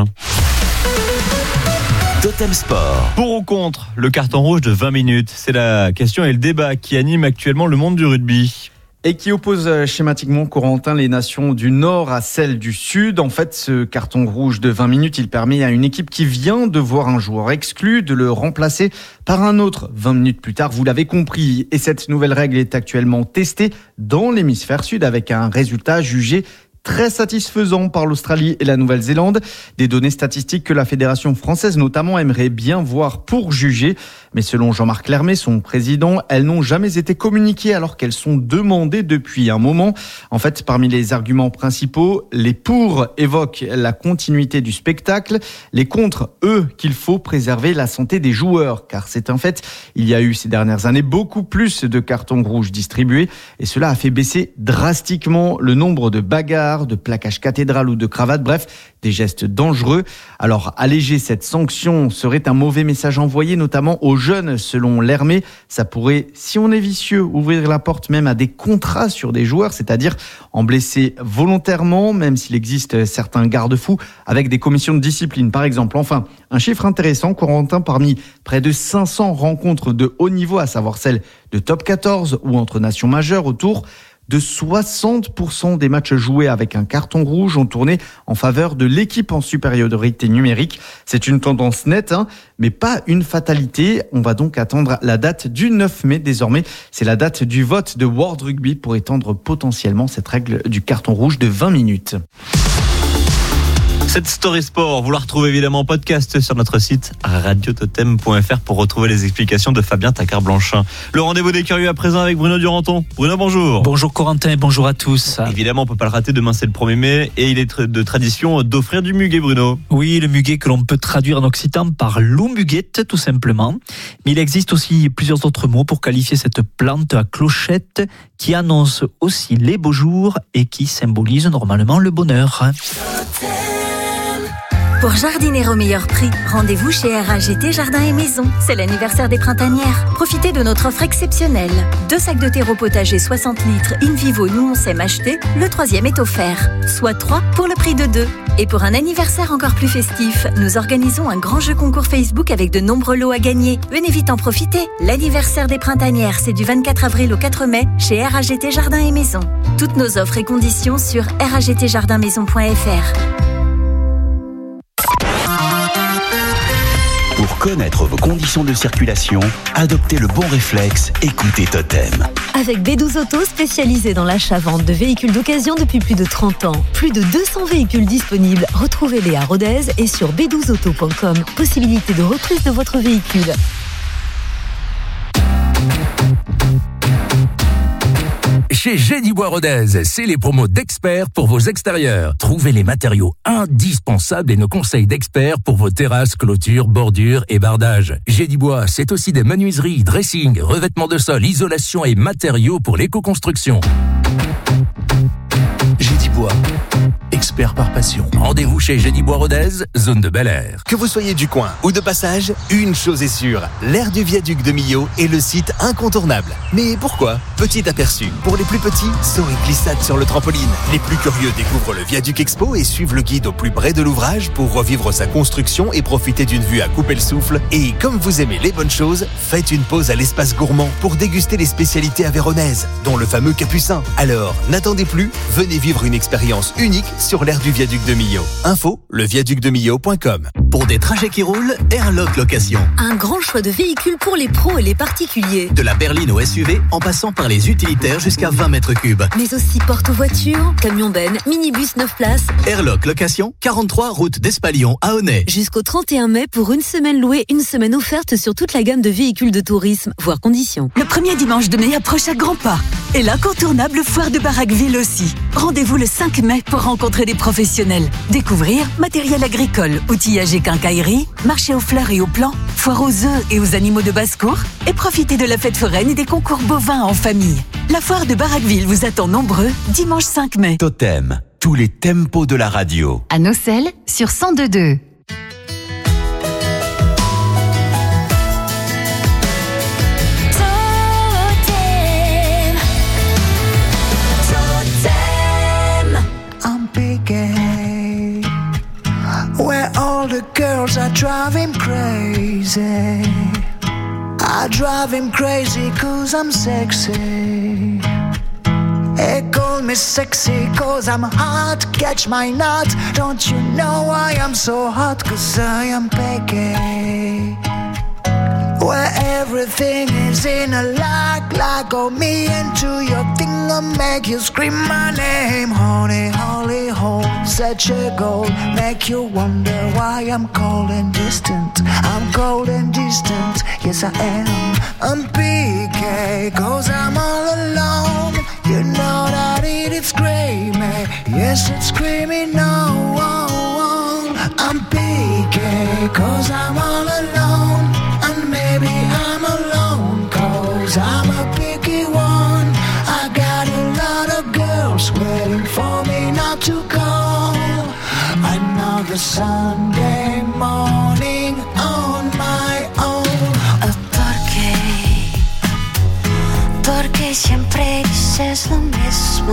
Totem Sport. Pour ou contre le carton rouge de vingt minutes? C'est la question et le débat qui anime actuellement le monde du rugby. Et qui oppose schématiquement, Corentin, les nations du Nord à celles du Sud. En fait, ce carton rouge de vingt minutes, il permet à une équipe qui vient de voir un joueur exclu de le remplacer par un autre vingt minutes plus tard. Vous l'avez compris. Et cette nouvelle règle est actuellement testée dans l'hémisphère Sud avec un résultat jugé très satisfaisant par l'Australie et la Nouvelle-Zélande. Des données statistiques que la Fédération française notamment aimerait bien voir pour juger. Mais selon Jean-Marc Lermet, son président, elles n'ont jamais été communiquées alors qu'elles sont demandées depuis un moment. En fait, parmi les arguments principaux, les pour évoquent la continuité du spectacle. Les contre, eux, qu'il faut préserver la santé des joueurs. Car c'est un fait, il y a eu ces dernières années beaucoup plus de cartons rouges distribués. Et cela a fait baisser drastiquement le nombre de bagarres, de plaquages cathédrales ou de cravates, bref, des gestes dangereux. Alors, alléger cette sanction serait un mauvais message envoyé, notamment aux jeunes, selon Lermet. Ça pourrait, si on est vicieux, ouvrir la porte même à des contrats sur des joueurs, c'est-à-dire en blesser volontairement, même s'il existe certains garde-fous, avec des commissions de discipline, par exemple. Enfin, un chiffre intéressant, Corentin, parmi près de cinq cents rencontres de haut niveau, à savoir celles de top quatorze ou entre nations majeures autour de soixante pour cent des matchs joués avec un carton rouge ont tourné en faveur de l'équipe en supériorité numérique. C'est une tendance nette, hein, mais pas une fatalité. On va donc attendre la date du neuf mai désormais. C'est la date du vote de World Rugby pour étendre potentiellement cette règle du carton rouge de vingt minutes. Cette story sport, vous la retrouvez évidemment en podcast sur notre site radio totem point f r pour retrouver les explications de Fabien Tacquart-Blanchin. Le rendez-vous des curieux à présent avec Bruno Duranton. Bruno, bonjour. Bonjour Corentin, bonjour à tous. Évidemment, on peut pas le rater, demain c'est le premier mai et il est de tradition d'offrir du muguet, Bruno. Oui, le muguet que l'on peut traduire en occitan par loup-muguette tout simplement. Mais il existe aussi plusieurs autres mots pour qualifier cette plante à clochette qui annonce aussi les beaux jours et qui symbolise normalement le bonheur. Pour jardiner au meilleur prix, rendez-vous chez R A G T Jardin et Maison. C'est l'anniversaire des printanières. Profitez de notre offre exceptionnelle. Deux sacs de terreau potager soixante litres in vivo, nous on sait acheter. Le troisième est offert. Soit trois pour le prix de deux. Et pour un anniversaire encore plus festif, nous organisons un grand jeu concours Facebook avec de nombreux lots à gagner. Venez vite en profiter. L'anniversaire des printanières, c'est du vingt-quatre avril au quatre mai chez R A G T Jardin et Maison. Toutes nos offres et conditions sur r a g t jardin maison point f r. Pour connaître vos conditions de circulation, adoptez le bon réflexe, écoutez Totem. Avec B douze Auto, spécialisé dans l'achat-vente de véhicules d'occasion depuis plus de trente ans. Plus de deux cents véhicules disponibles. Retrouvez-les à Rodez et sur b douze auto point com. Possibilité de reprise de votre véhicule. Chez Gédibois Rodez, c'est les promos d'experts pour vos extérieurs. Trouvez les matériaux indispensables et nos conseils d'experts pour vos terrasses, clôtures, bordures et bardages. Gédibois, c'est aussi des menuiseries, dressing, revêtements de sol, isolation et matériaux pour l'éco-construction. Gédibois, expert par passion. Rendez-vous chez Gédibois Rodez, zone de Bel Air. Que vous soyez du coin ou de passage, une chose est sûre, l'aire du viaduc de Millau est le site incontournable. Mais pourquoi ? Petit aperçu. Pour les plus petits, saut et glissade sur le trampoline. Les plus curieux découvrent le Viaduc Expo et suivent le guide au plus près de l'ouvrage pour revivre sa construction et profiter d'une vue à couper le souffle. Et comme vous aimez les bonnes choses, faites une pause à l'espace gourmand pour déguster les spécialités aveyronaises, dont le fameux capucin. Alors, n'attendez plus, venez vivre une expérience unique sur l'aire du viaduc de Millau. Info, le viaduc de millau point com. Pour des trajets qui roulent, Airlock Location. Un grand choix de véhicules pour les pros et les particuliers. De la berline au S U V, en passant par les utilitaires jusqu'à vingt mètres cubes. Mais aussi porte-voitures, camions-bennes, minibus neuf places. Airlock Location, quarante-trois route d'Espalion à Aunay. Jusqu'au trente et un mai pour une semaine louée, une semaine offerte sur toute la gamme de véhicules de tourisme, voire conditions. Le premier dimanche de mai approche à grands pas. Et l'incontournable foire de Baraqueville aussi. Rendez-vous le cinq mai pour rencontrer des professionnels. Découvrir matériel agricole, outillage et quincaillerie, marché aux fleurs et aux plants, foire aux œufs et aux animaux de basse-cour et profiter de la fête foraine et des concours bovins en famille. La foire de Baraqueville vous attend nombreux dimanche cinq mai. Totem, tous les tempos de la radio. À Nocelles sur cent deux virgule deux. Where all the girls are driving crazy. I drive him crazy cause I'm sexy. They call me sexy cause I'm hot. Catch my nut. Don't you know I am so hot cause I am picky. Where everything is in a lock, lock on me into your thing and make you scream my name. Honey, holy hole, such a goal, make you wonder why I'm cold and distant. I'm cold and distant, yes I am. I'm P K, cause I'm all alone. You know that it is screaming, yes it's screaming no. I'm P K, cause I'm all alone. Maybe I'm alone, cause I'm a picky one. I got a lot of girls waiting for me not to call. Another Sunday morning on my own. ¿Por qué? Porque siempre dices lo mismo.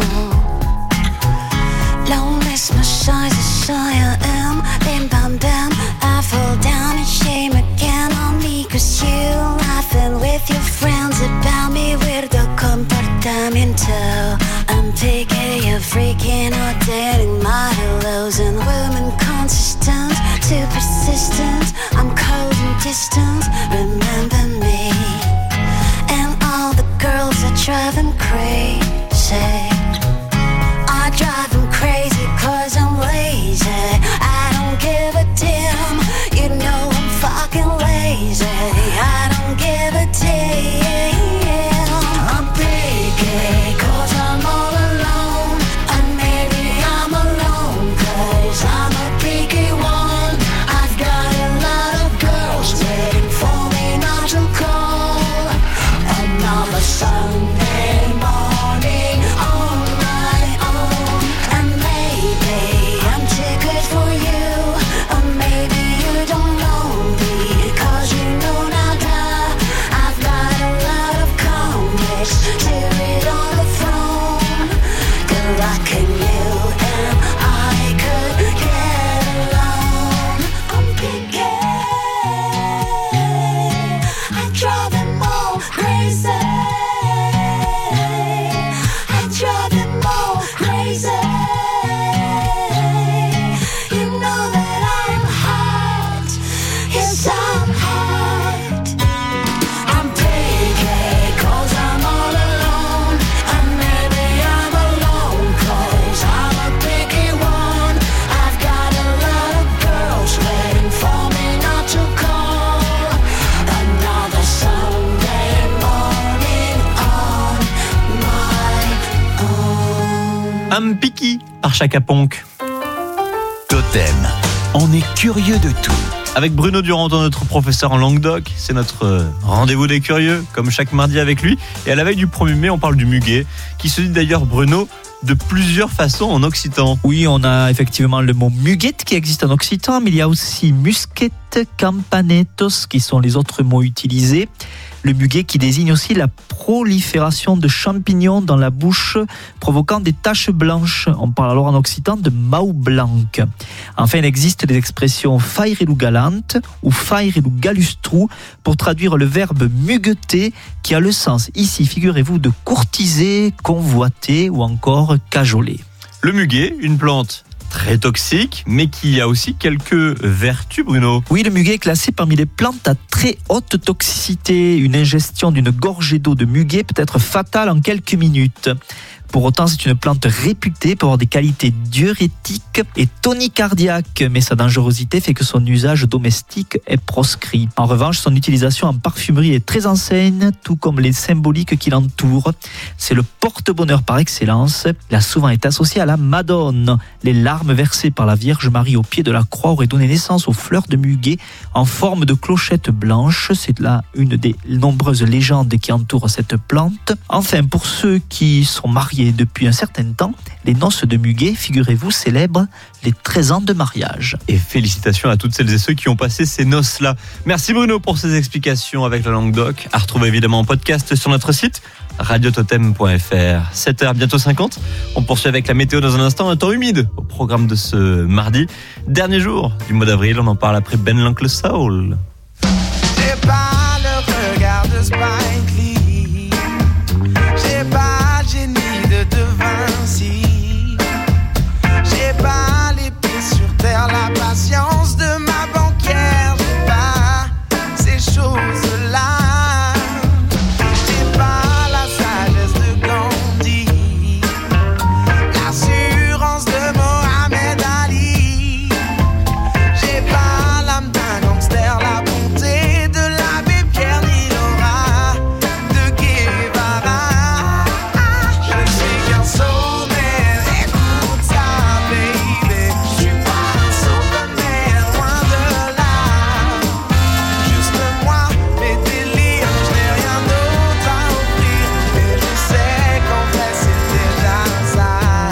Lo mismo soy, soy I am. Bim bam bam, I fall down and shame again on me. Cause you laughing with your friends about me. Weirdo comportamiento. I'm picky, you're freaking or dating modelos. And women consistent, too persistent. I'm cold and distant, remember me. And all the girls are driving crazy. I drive them crazy cause I'm lazy. I don't give a damn. You know I'm fucking lazy. I don't give a damn. I'm picky cause I'm all alone. And maybe I'm alone cause I'm a picky one. I've got a lot of girls waiting for me not to call. Another Sunday morning on my own. And maybe I'm too good for you. Or maybe you don't know me cause you know nada. I've got a lot of comics to read on the phone. Good luck and you and I could get along. I'm picky. I drive them all crazy. I drive them all crazy. You know that I'm hot. Yes, I'm hot. I'm picky cause I'm all alone. And maybe I'm alone cause I'm a picky one. I've got a lot of girls waiting for me not to call. Another Sunday morning on my own. Un piqui par Chaka Ponk. Totem, on est curieux de tout. Avec Bruno Duranton, notre professeur en Languedoc, c'est notre euh, rendez-vous des curieux, comme chaque mardi avec lui. Et à la veille du premier mai, on parle du muguet, qui se dit d'ailleurs, Bruno, de plusieurs façons en occitan. Oui, on a effectivement le mot muguette qui existe en occitan, mais il y a aussi musquette, campanetos, qui sont les autres mots utilisés. Le muguet qui désigne aussi la prolifération de champignons dans la bouche, provoquant des taches blanches. On parle alors en occitan de mau blanc. Enfin, il existe des expressions fairelu galante ou fairelu galustru pour traduire le verbe mugueter, qui a le sens ici, figurez-vous, de courtiser, convoiter ou encore cajoler. Le muguet, une plante très toxique, mais qui a aussi quelques vertus, Bruno. Oui, le muguet est classé parmi les plantes à très haute toxicité. Une ingestion d'une gorgée d'eau de muguet peut être fatale en quelques minutes. Pour autant, c'est une plante réputée pour avoir des qualités diurétiques et tonicardiaques, mais sa dangerosité fait que son usage domestique est proscrit. En revanche, son utilisation en parfumerie est très ancienne, tout comme les symboliques qui l'entourent. C'est le porte-bonheur par excellence. Il a souvent été associé à la Madone. Les larmes versées par la Vierge Marie au pied de la croix auraient donné naissance aux fleurs de muguet en forme de clochette blanche. C'est là une des nombreuses légendes qui entourent cette plante. Enfin, pour ceux qui sont mariés depuis un certain temps, les noces de muguet, figurez-vous, célèbrent les treize ans de mariage. Et félicitations à toutes celles et ceux qui ont passé ces noces-là. Merci Bruno pour ces explications avec la Languedoc. À retrouver évidemment en podcast sur notre site radio totem point f r. sept heures, bientôt cinquante. On poursuit avec la météo dans un instant. Un temps humide au programme de ce mardi. Dernier jour du mois d'avril. On en parle après Ben l'Oncle Soul. J'ai pas le regard de Spike Lee. J'ai pas le génie de Vinci. J'ai pas les pieds sur terre, la patience de ma banquière. J'ai pas ces choses-là. J'ai pas la sagesse de Gandhi, l'assurance de Mohamed Ali. J'ai pas l'âme d'un gangster, la bonté de l'abbé Pierre ni l'aura de Guevara. Je ne suis qu'un soulman, écoute ça baby. Je suis pas un superman, loin de là. Juste moi, mes délires, je n'ai rien d'autre à offrir. Mais je sais qu'en vrai c'est déjà ça.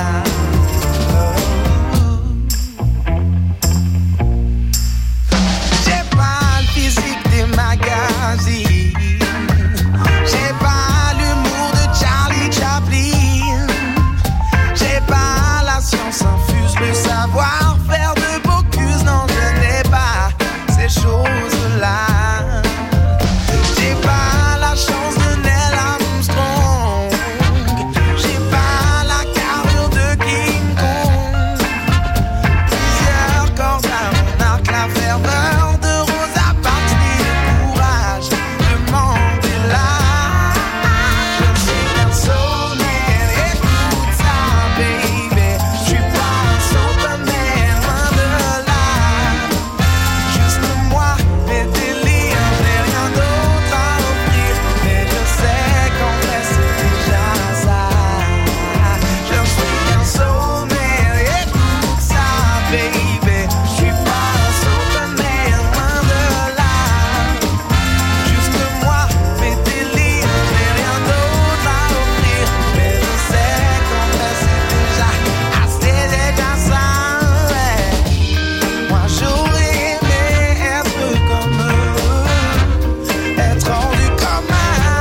J'ai pas le physique des magazines. J'ai pas l'humour de Charlie Chaplin. J'ai pas la science infuse, le savoir-faire de Bocuse. Non, je n'ai pas ces choses-là. J'ai pas la chance de Neil Armstrong. J'ai pas la carrure de King Kong. Plusieurs cordes à mon arc, la ferveur de Rosa Parks, le courage de Mandela. Je ne suis qu'un soulman, écoute ça baby. Je suis pas un superman, loin de là. Juste moi, mes délires, je n'ai rien d'autre à offrir. Mais je sais qu'en vrai c'est déjà ça. Je ne suis qu'un soulman, écoute ça baby. Je suis pas un superman, loin de là. Juste moi, mes délires, je n'ai rien d'autre à offrir. Mais je sais qu'en vrai c'est déjà, ah, c'est déjà ça, ouais. Moi j'aurais aimé être comme eux, être rendu comme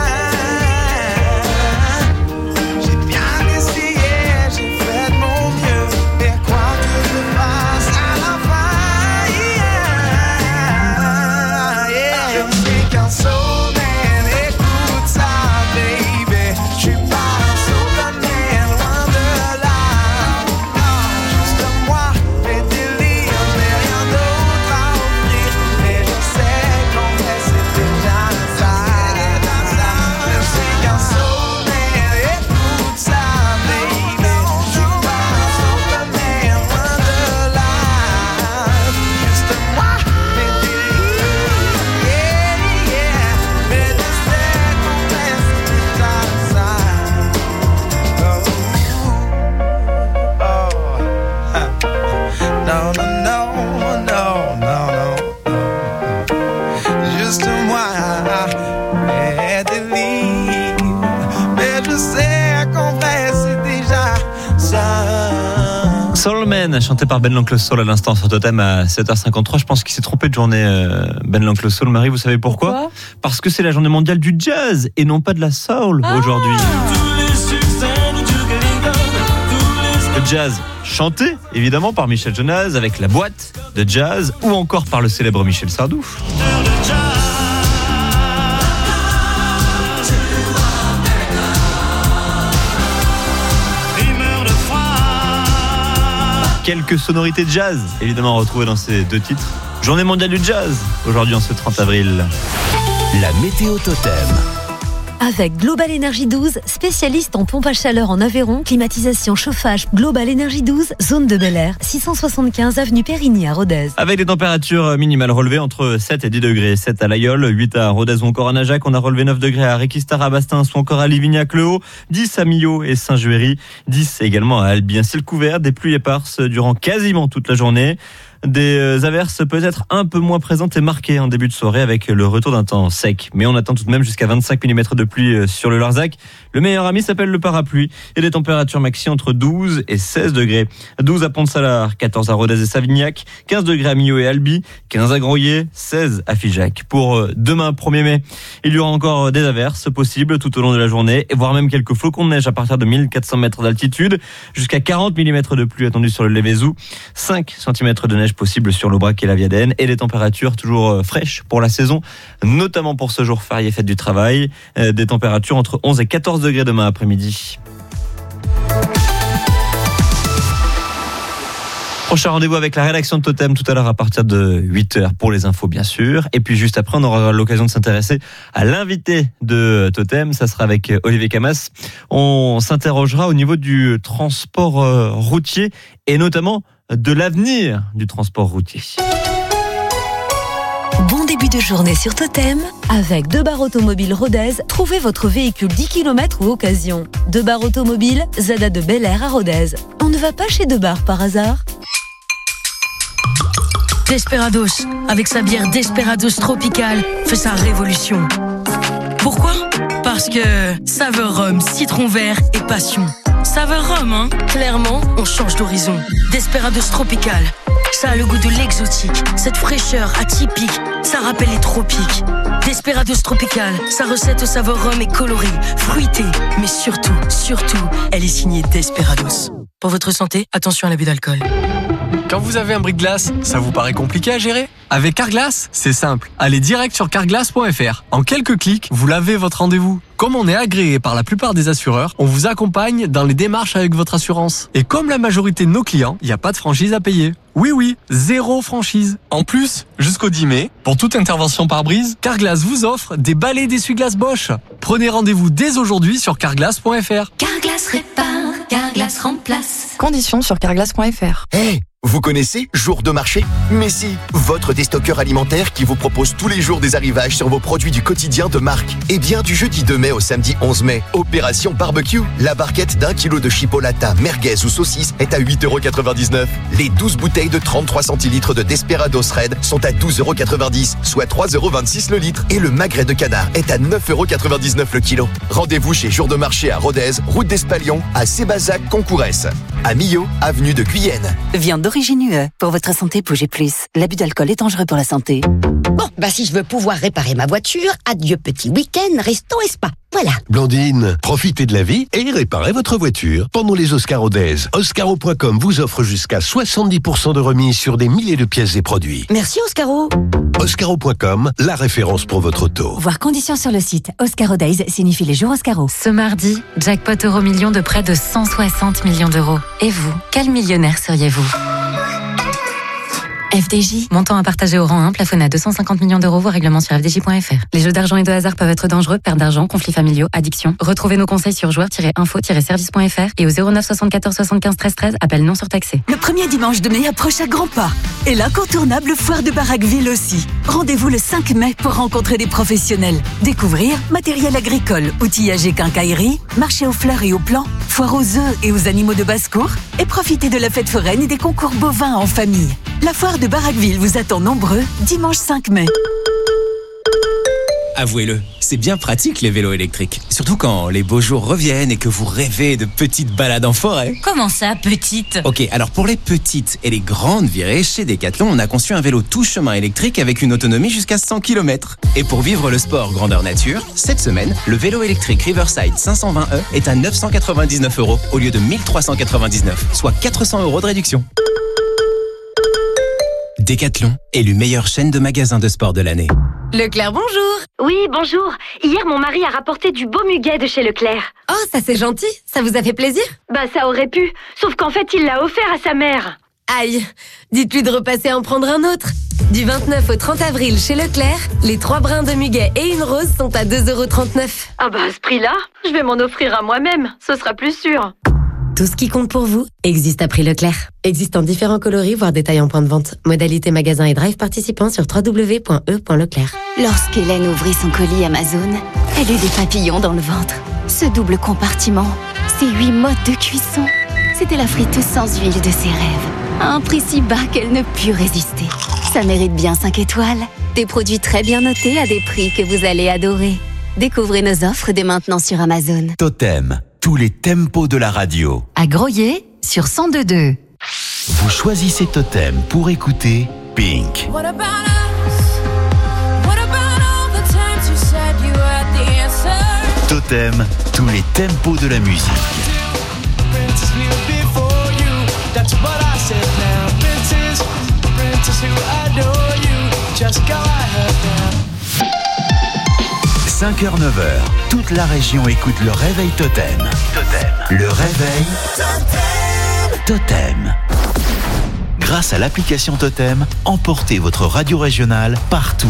eux. J'ai bien essayé, j'ai fait de mon mieux. Et quoi que je fasse à la fin, yeah, yeah. Je ne suis qu'un soulman, écoute ça baby. Je suis pas un superman, loin de là. Juste moi, mes délires, je n'ai rien d'autre à offrir. Mais je sais qu'en vrai c'est déjà ça. Je suis qu'un soulman, écoute ça baby. Je suis pas un superman, loin de là. Juste moi, mes délires, yeah, yeah. Mais je sais qu'en vrai c'est déjà ça. Oh, oh. Non, non, non, non, non, non. Juste moi, mes délires. Mais je sais qu'en vrai c'est déjà ça. Soulman, chanté par Ben l'Oncle Soul à l'instant sur Totem à sept heures cinquante-trois. Je pense qu'il s'est trompé de journée, euh, Ben l'Oncle Soul. Marie, vous savez pourquoi, Pourquoi Parce que c'est la journée mondiale du jazz et non pas de la soul aujourd'hui. Le jazz chanté évidemment par Michel Jonas avec la boîte de jazz ou encore par le célèbre Michel Sardou. quelques sonorités de jazz, évidemment retrouvées dans ces deux titres. Journée mondiale du jazz, aujourd'hui en ce trente avril. La météo Totem. Avec Global Energy douze, spécialiste en pompe à chaleur en Aveyron, climatisation, chauffage, Global Energy douze, zone de Bel Air, six cent soixante-quinze avenue Périgny à Rodez. Avec des températures minimales relevées entre sept et dix degrés. sept à l'Aïol, huit à Rodez ou encore à Najac. On a relevé neuf degrés à Réquistar, à Bastins ou encore à Livignac-le-Haut. dix à Millau et Saint-Juéry. dix également à Albi. Un ciel couvert, des pluies éparses durant quasiment toute la journée. Des averses peut-être un peu moins présentes et marquées en début de soirée avec le retour d'un temps sec. Mais on attend tout de même jusqu'à vingt-cinq millimètres de pluie sur le Larzac. Le meilleur ami s'appelle le parapluie et des températures maxi entre douze et seize degrés. douze à Pont-de-Salard, quatorze à Rodez et Savignac, quinze degrés à Millau et Albi, quinze à Groyer, seize à Figeac. Pour demain, premier mai, il y aura encore des averses possibles tout au long de la journée et voire même quelques flocons de neige à partir de mille quatre cents mètres d'altitude. Jusqu'à quarante millimètres de pluie attendue sur le Lévézou, cinq centimètres de neige possible sur l'Aubrac et la Viadène et des températures toujours fraîches pour la saison, notamment pour ce jour férié fête du travail. Des températures entre onze et quatorze degrés demain après-midi. Prochain rendez-vous avec la rédaction de Totem tout à l'heure à partir de huit heures pour les infos bien sûr. Et puis juste après on aura l'occasion de s'intéresser à l'invité de Totem, ça sera avec Olivier Camas. On s'interrogera au niveau du transport routier et notamment de l'avenir du transport routier. Bon début de journée sur Totem. Avec Debar Automobile Rodez, trouvez votre véhicule dix kilomètres ou occasion. Debar Automobile, Zada de Bel Air à Rodez. On ne va pas chez Debar par hasard? Desperados, avec sa bière Desperados Tropical, fait sa révolution. Pourquoi? Parce que saveur rhum, citron vert et passion. Saveur rhum, hein? Clairement, on change d'horizon. Desperados Tropical, ça a le goût de l'exotique. Cette fraîcheur atypique, ça rappelle les tropiques. Desperados Tropical, sa recette au saveur rhum est colorée, fruitée, mais surtout, surtout, elle est signée Desperados. Pour votre santé, attention à l'abus d'alcool. Quand vous avez un bris-de-glace, ça vous paraît compliqué à gérer? Avec Carglass, c'est simple. Allez direct sur carglass point f r. En quelques clics, vous lavez votre rendez-vous. Comme on est agréé par la plupart des assureurs, on vous accompagne dans les démarches avec votre assurance. Et comme la majorité de nos clients, il n'y a pas de franchise à payer. Oui, oui, zéro franchise. En plus, jusqu'au dix mai, pour toute intervention par brise, Carglass vous offre des balais d'essuie-glace Bosch. Prenez rendez-vous dès aujourd'hui sur carglass point f r. Carglass répare, Carglass remplace. Conditions sur carglass point f r. Hey, vous connaissez Jour de marché? Mais si, votre déstockeur alimentaire qui vous propose tous les jours des arrivages sur vos produits du quotidien de marque. Et bien du jeudi deux mai au samedi onze mai, Opération Barbecue, la barquette d'un kilo de chipolata, merguez ou saucisse est à huit euros quatre-vingt-dix-neuf. Les douze bouteilles de trente-trois centilitres de Desperados Red sont à douze euros quatre-vingt-dix, soit trois euros vingt-six le litre. Et le magret de canard est à neuf euros quatre-vingt-dix-neuf le kilo. Rendez-vous chez Jour de marché à Rodez, route d'Espalion, à Sébazac, Concourès. À Millau, avenue de Guyenne. Viande d'origine U E. Pour votre santé, bougez plus. L'abus d'alcool est dangereux pour la santé. Bon, bah si je veux pouvoir réparer ma voiture, adieu petit week-end, resto et spa. Voilà. Blandine, profitez de la vie et réparez votre voiture pendant les Oscars Rodez. Oscaro point com vous offre jusqu'à soixante-dix pour cent de remise sur des milliers de pièces et produits. Merci Oscaro. Oscaro point com, la référence pour votre auto. Voir conditions sur le site. Oscaro Days signifie les jours Oscaro. Ce mardi, jackpot euro million de près de cent soixante millions d'euros. Et vous, quel millionnaire seriez-vous? F D J, montant à partager au rang un, plafonné à deux cent cinquante millions d'euros, voire règlement sur f d j point f r. Les jeux d'argent et de hasard peuvent être dangereux, perte d'argent, conflits familiaux, addiction. Retrouvez nos conseils sur joueurs tiret info tiret service point f r et au zéro neuf soixante-quatorze soixante-quinze treize treize, appel non surtaxé. Le premier dimanche de mai approche à grands pas. Et l'incontournable foire de Baraqueville aussi. Rendez-vous le cinq mai pour rencontrer des professionnels. Découvrir matériel agricole, outillage et quincaillerie, marché aux fleurs et aux plants, foire aux œufs et aux animaux de basse-cour et profiter de la fête foraine et des concours bovins en famille. La foire de Baraqueville vous attend nombreux dimanche cinq mai. Avouez-le, c'est bien pratique les vélos électriques. Surtout quand les beaux jours reviennent et que vous rêvez de petites balades en forêt. Comment ça, petite? Ok, alors pour les petites et les grandes virées, chez Decathlon, on a conçu un vélo tout chemin électrique avec une autonomie jusqu'à cent kilomètres. Et pour vivre le sport grandeur nature, cette semaine, le vélo électrique Riverside cinq cent vingt E est à neuf cent quatre-vingt-dix-neuf euros au lieu de mille trois cent quatre-vingt-dix-neuf, soit quatre cents euros de réduction. Decathlon, élu meilleure chaîne de magasins de sport de l'année. Leclerc, bonjour. Oui, bonjour. Hier, mon mari a rapporté du beau muguet de chez Leclerc. Oh, ça c'est gentil. Ça vous a fait plaisir? Bah, ça aurait pu. Sauf qu'en fait, il l'a offert à sa mère. Aïe, dites-lui de repasser en prendre un autre. Du vingt-neuf au trente avril chez Leclerc, les trois brins de muguet et une rose sont à deux euros trente-neuf. Ah bah à ce prix-là, je vais m'en offrir à moi-même, ce sera plus sûr. Tout ce qui compte pour vous existe à prix Leclerc. Existant différents coloris, voire détails en point de vente. Modalité magasin et drive participants sur w w w point e point leclerc. Lorsqu'Hélène ouvrit son colis Amazon, elle eut des papillons dans le ventre. Ce double compartiment, ces huit modes de cuisson, c'était la friteuse sans huile de ses rêves. À un prix si bas qu'elle ne put résister. Ça mérite bien cinq étoiles. Des produits très bien notés à des prix que vous allez adorer. Découvrez nos offres dès maintenant sur Amazon. Totem, tous les tempos de la radio. À Groyer, sur cent deux virgule deux. Vous choisissez Totem pour écouter Pink. What about us? What about all the times you said you had the answer? Totem, tous les tempos de la musique. Princess knew before you. That's what I said now. Princess, princess who adore you. Just go ahead now. cinq heures neuf heures, toute la région écoute le réveil Totem. Totem. Le réveil Totem. Totem. Grâce à l'application Totem, emportez votre radio régionale partout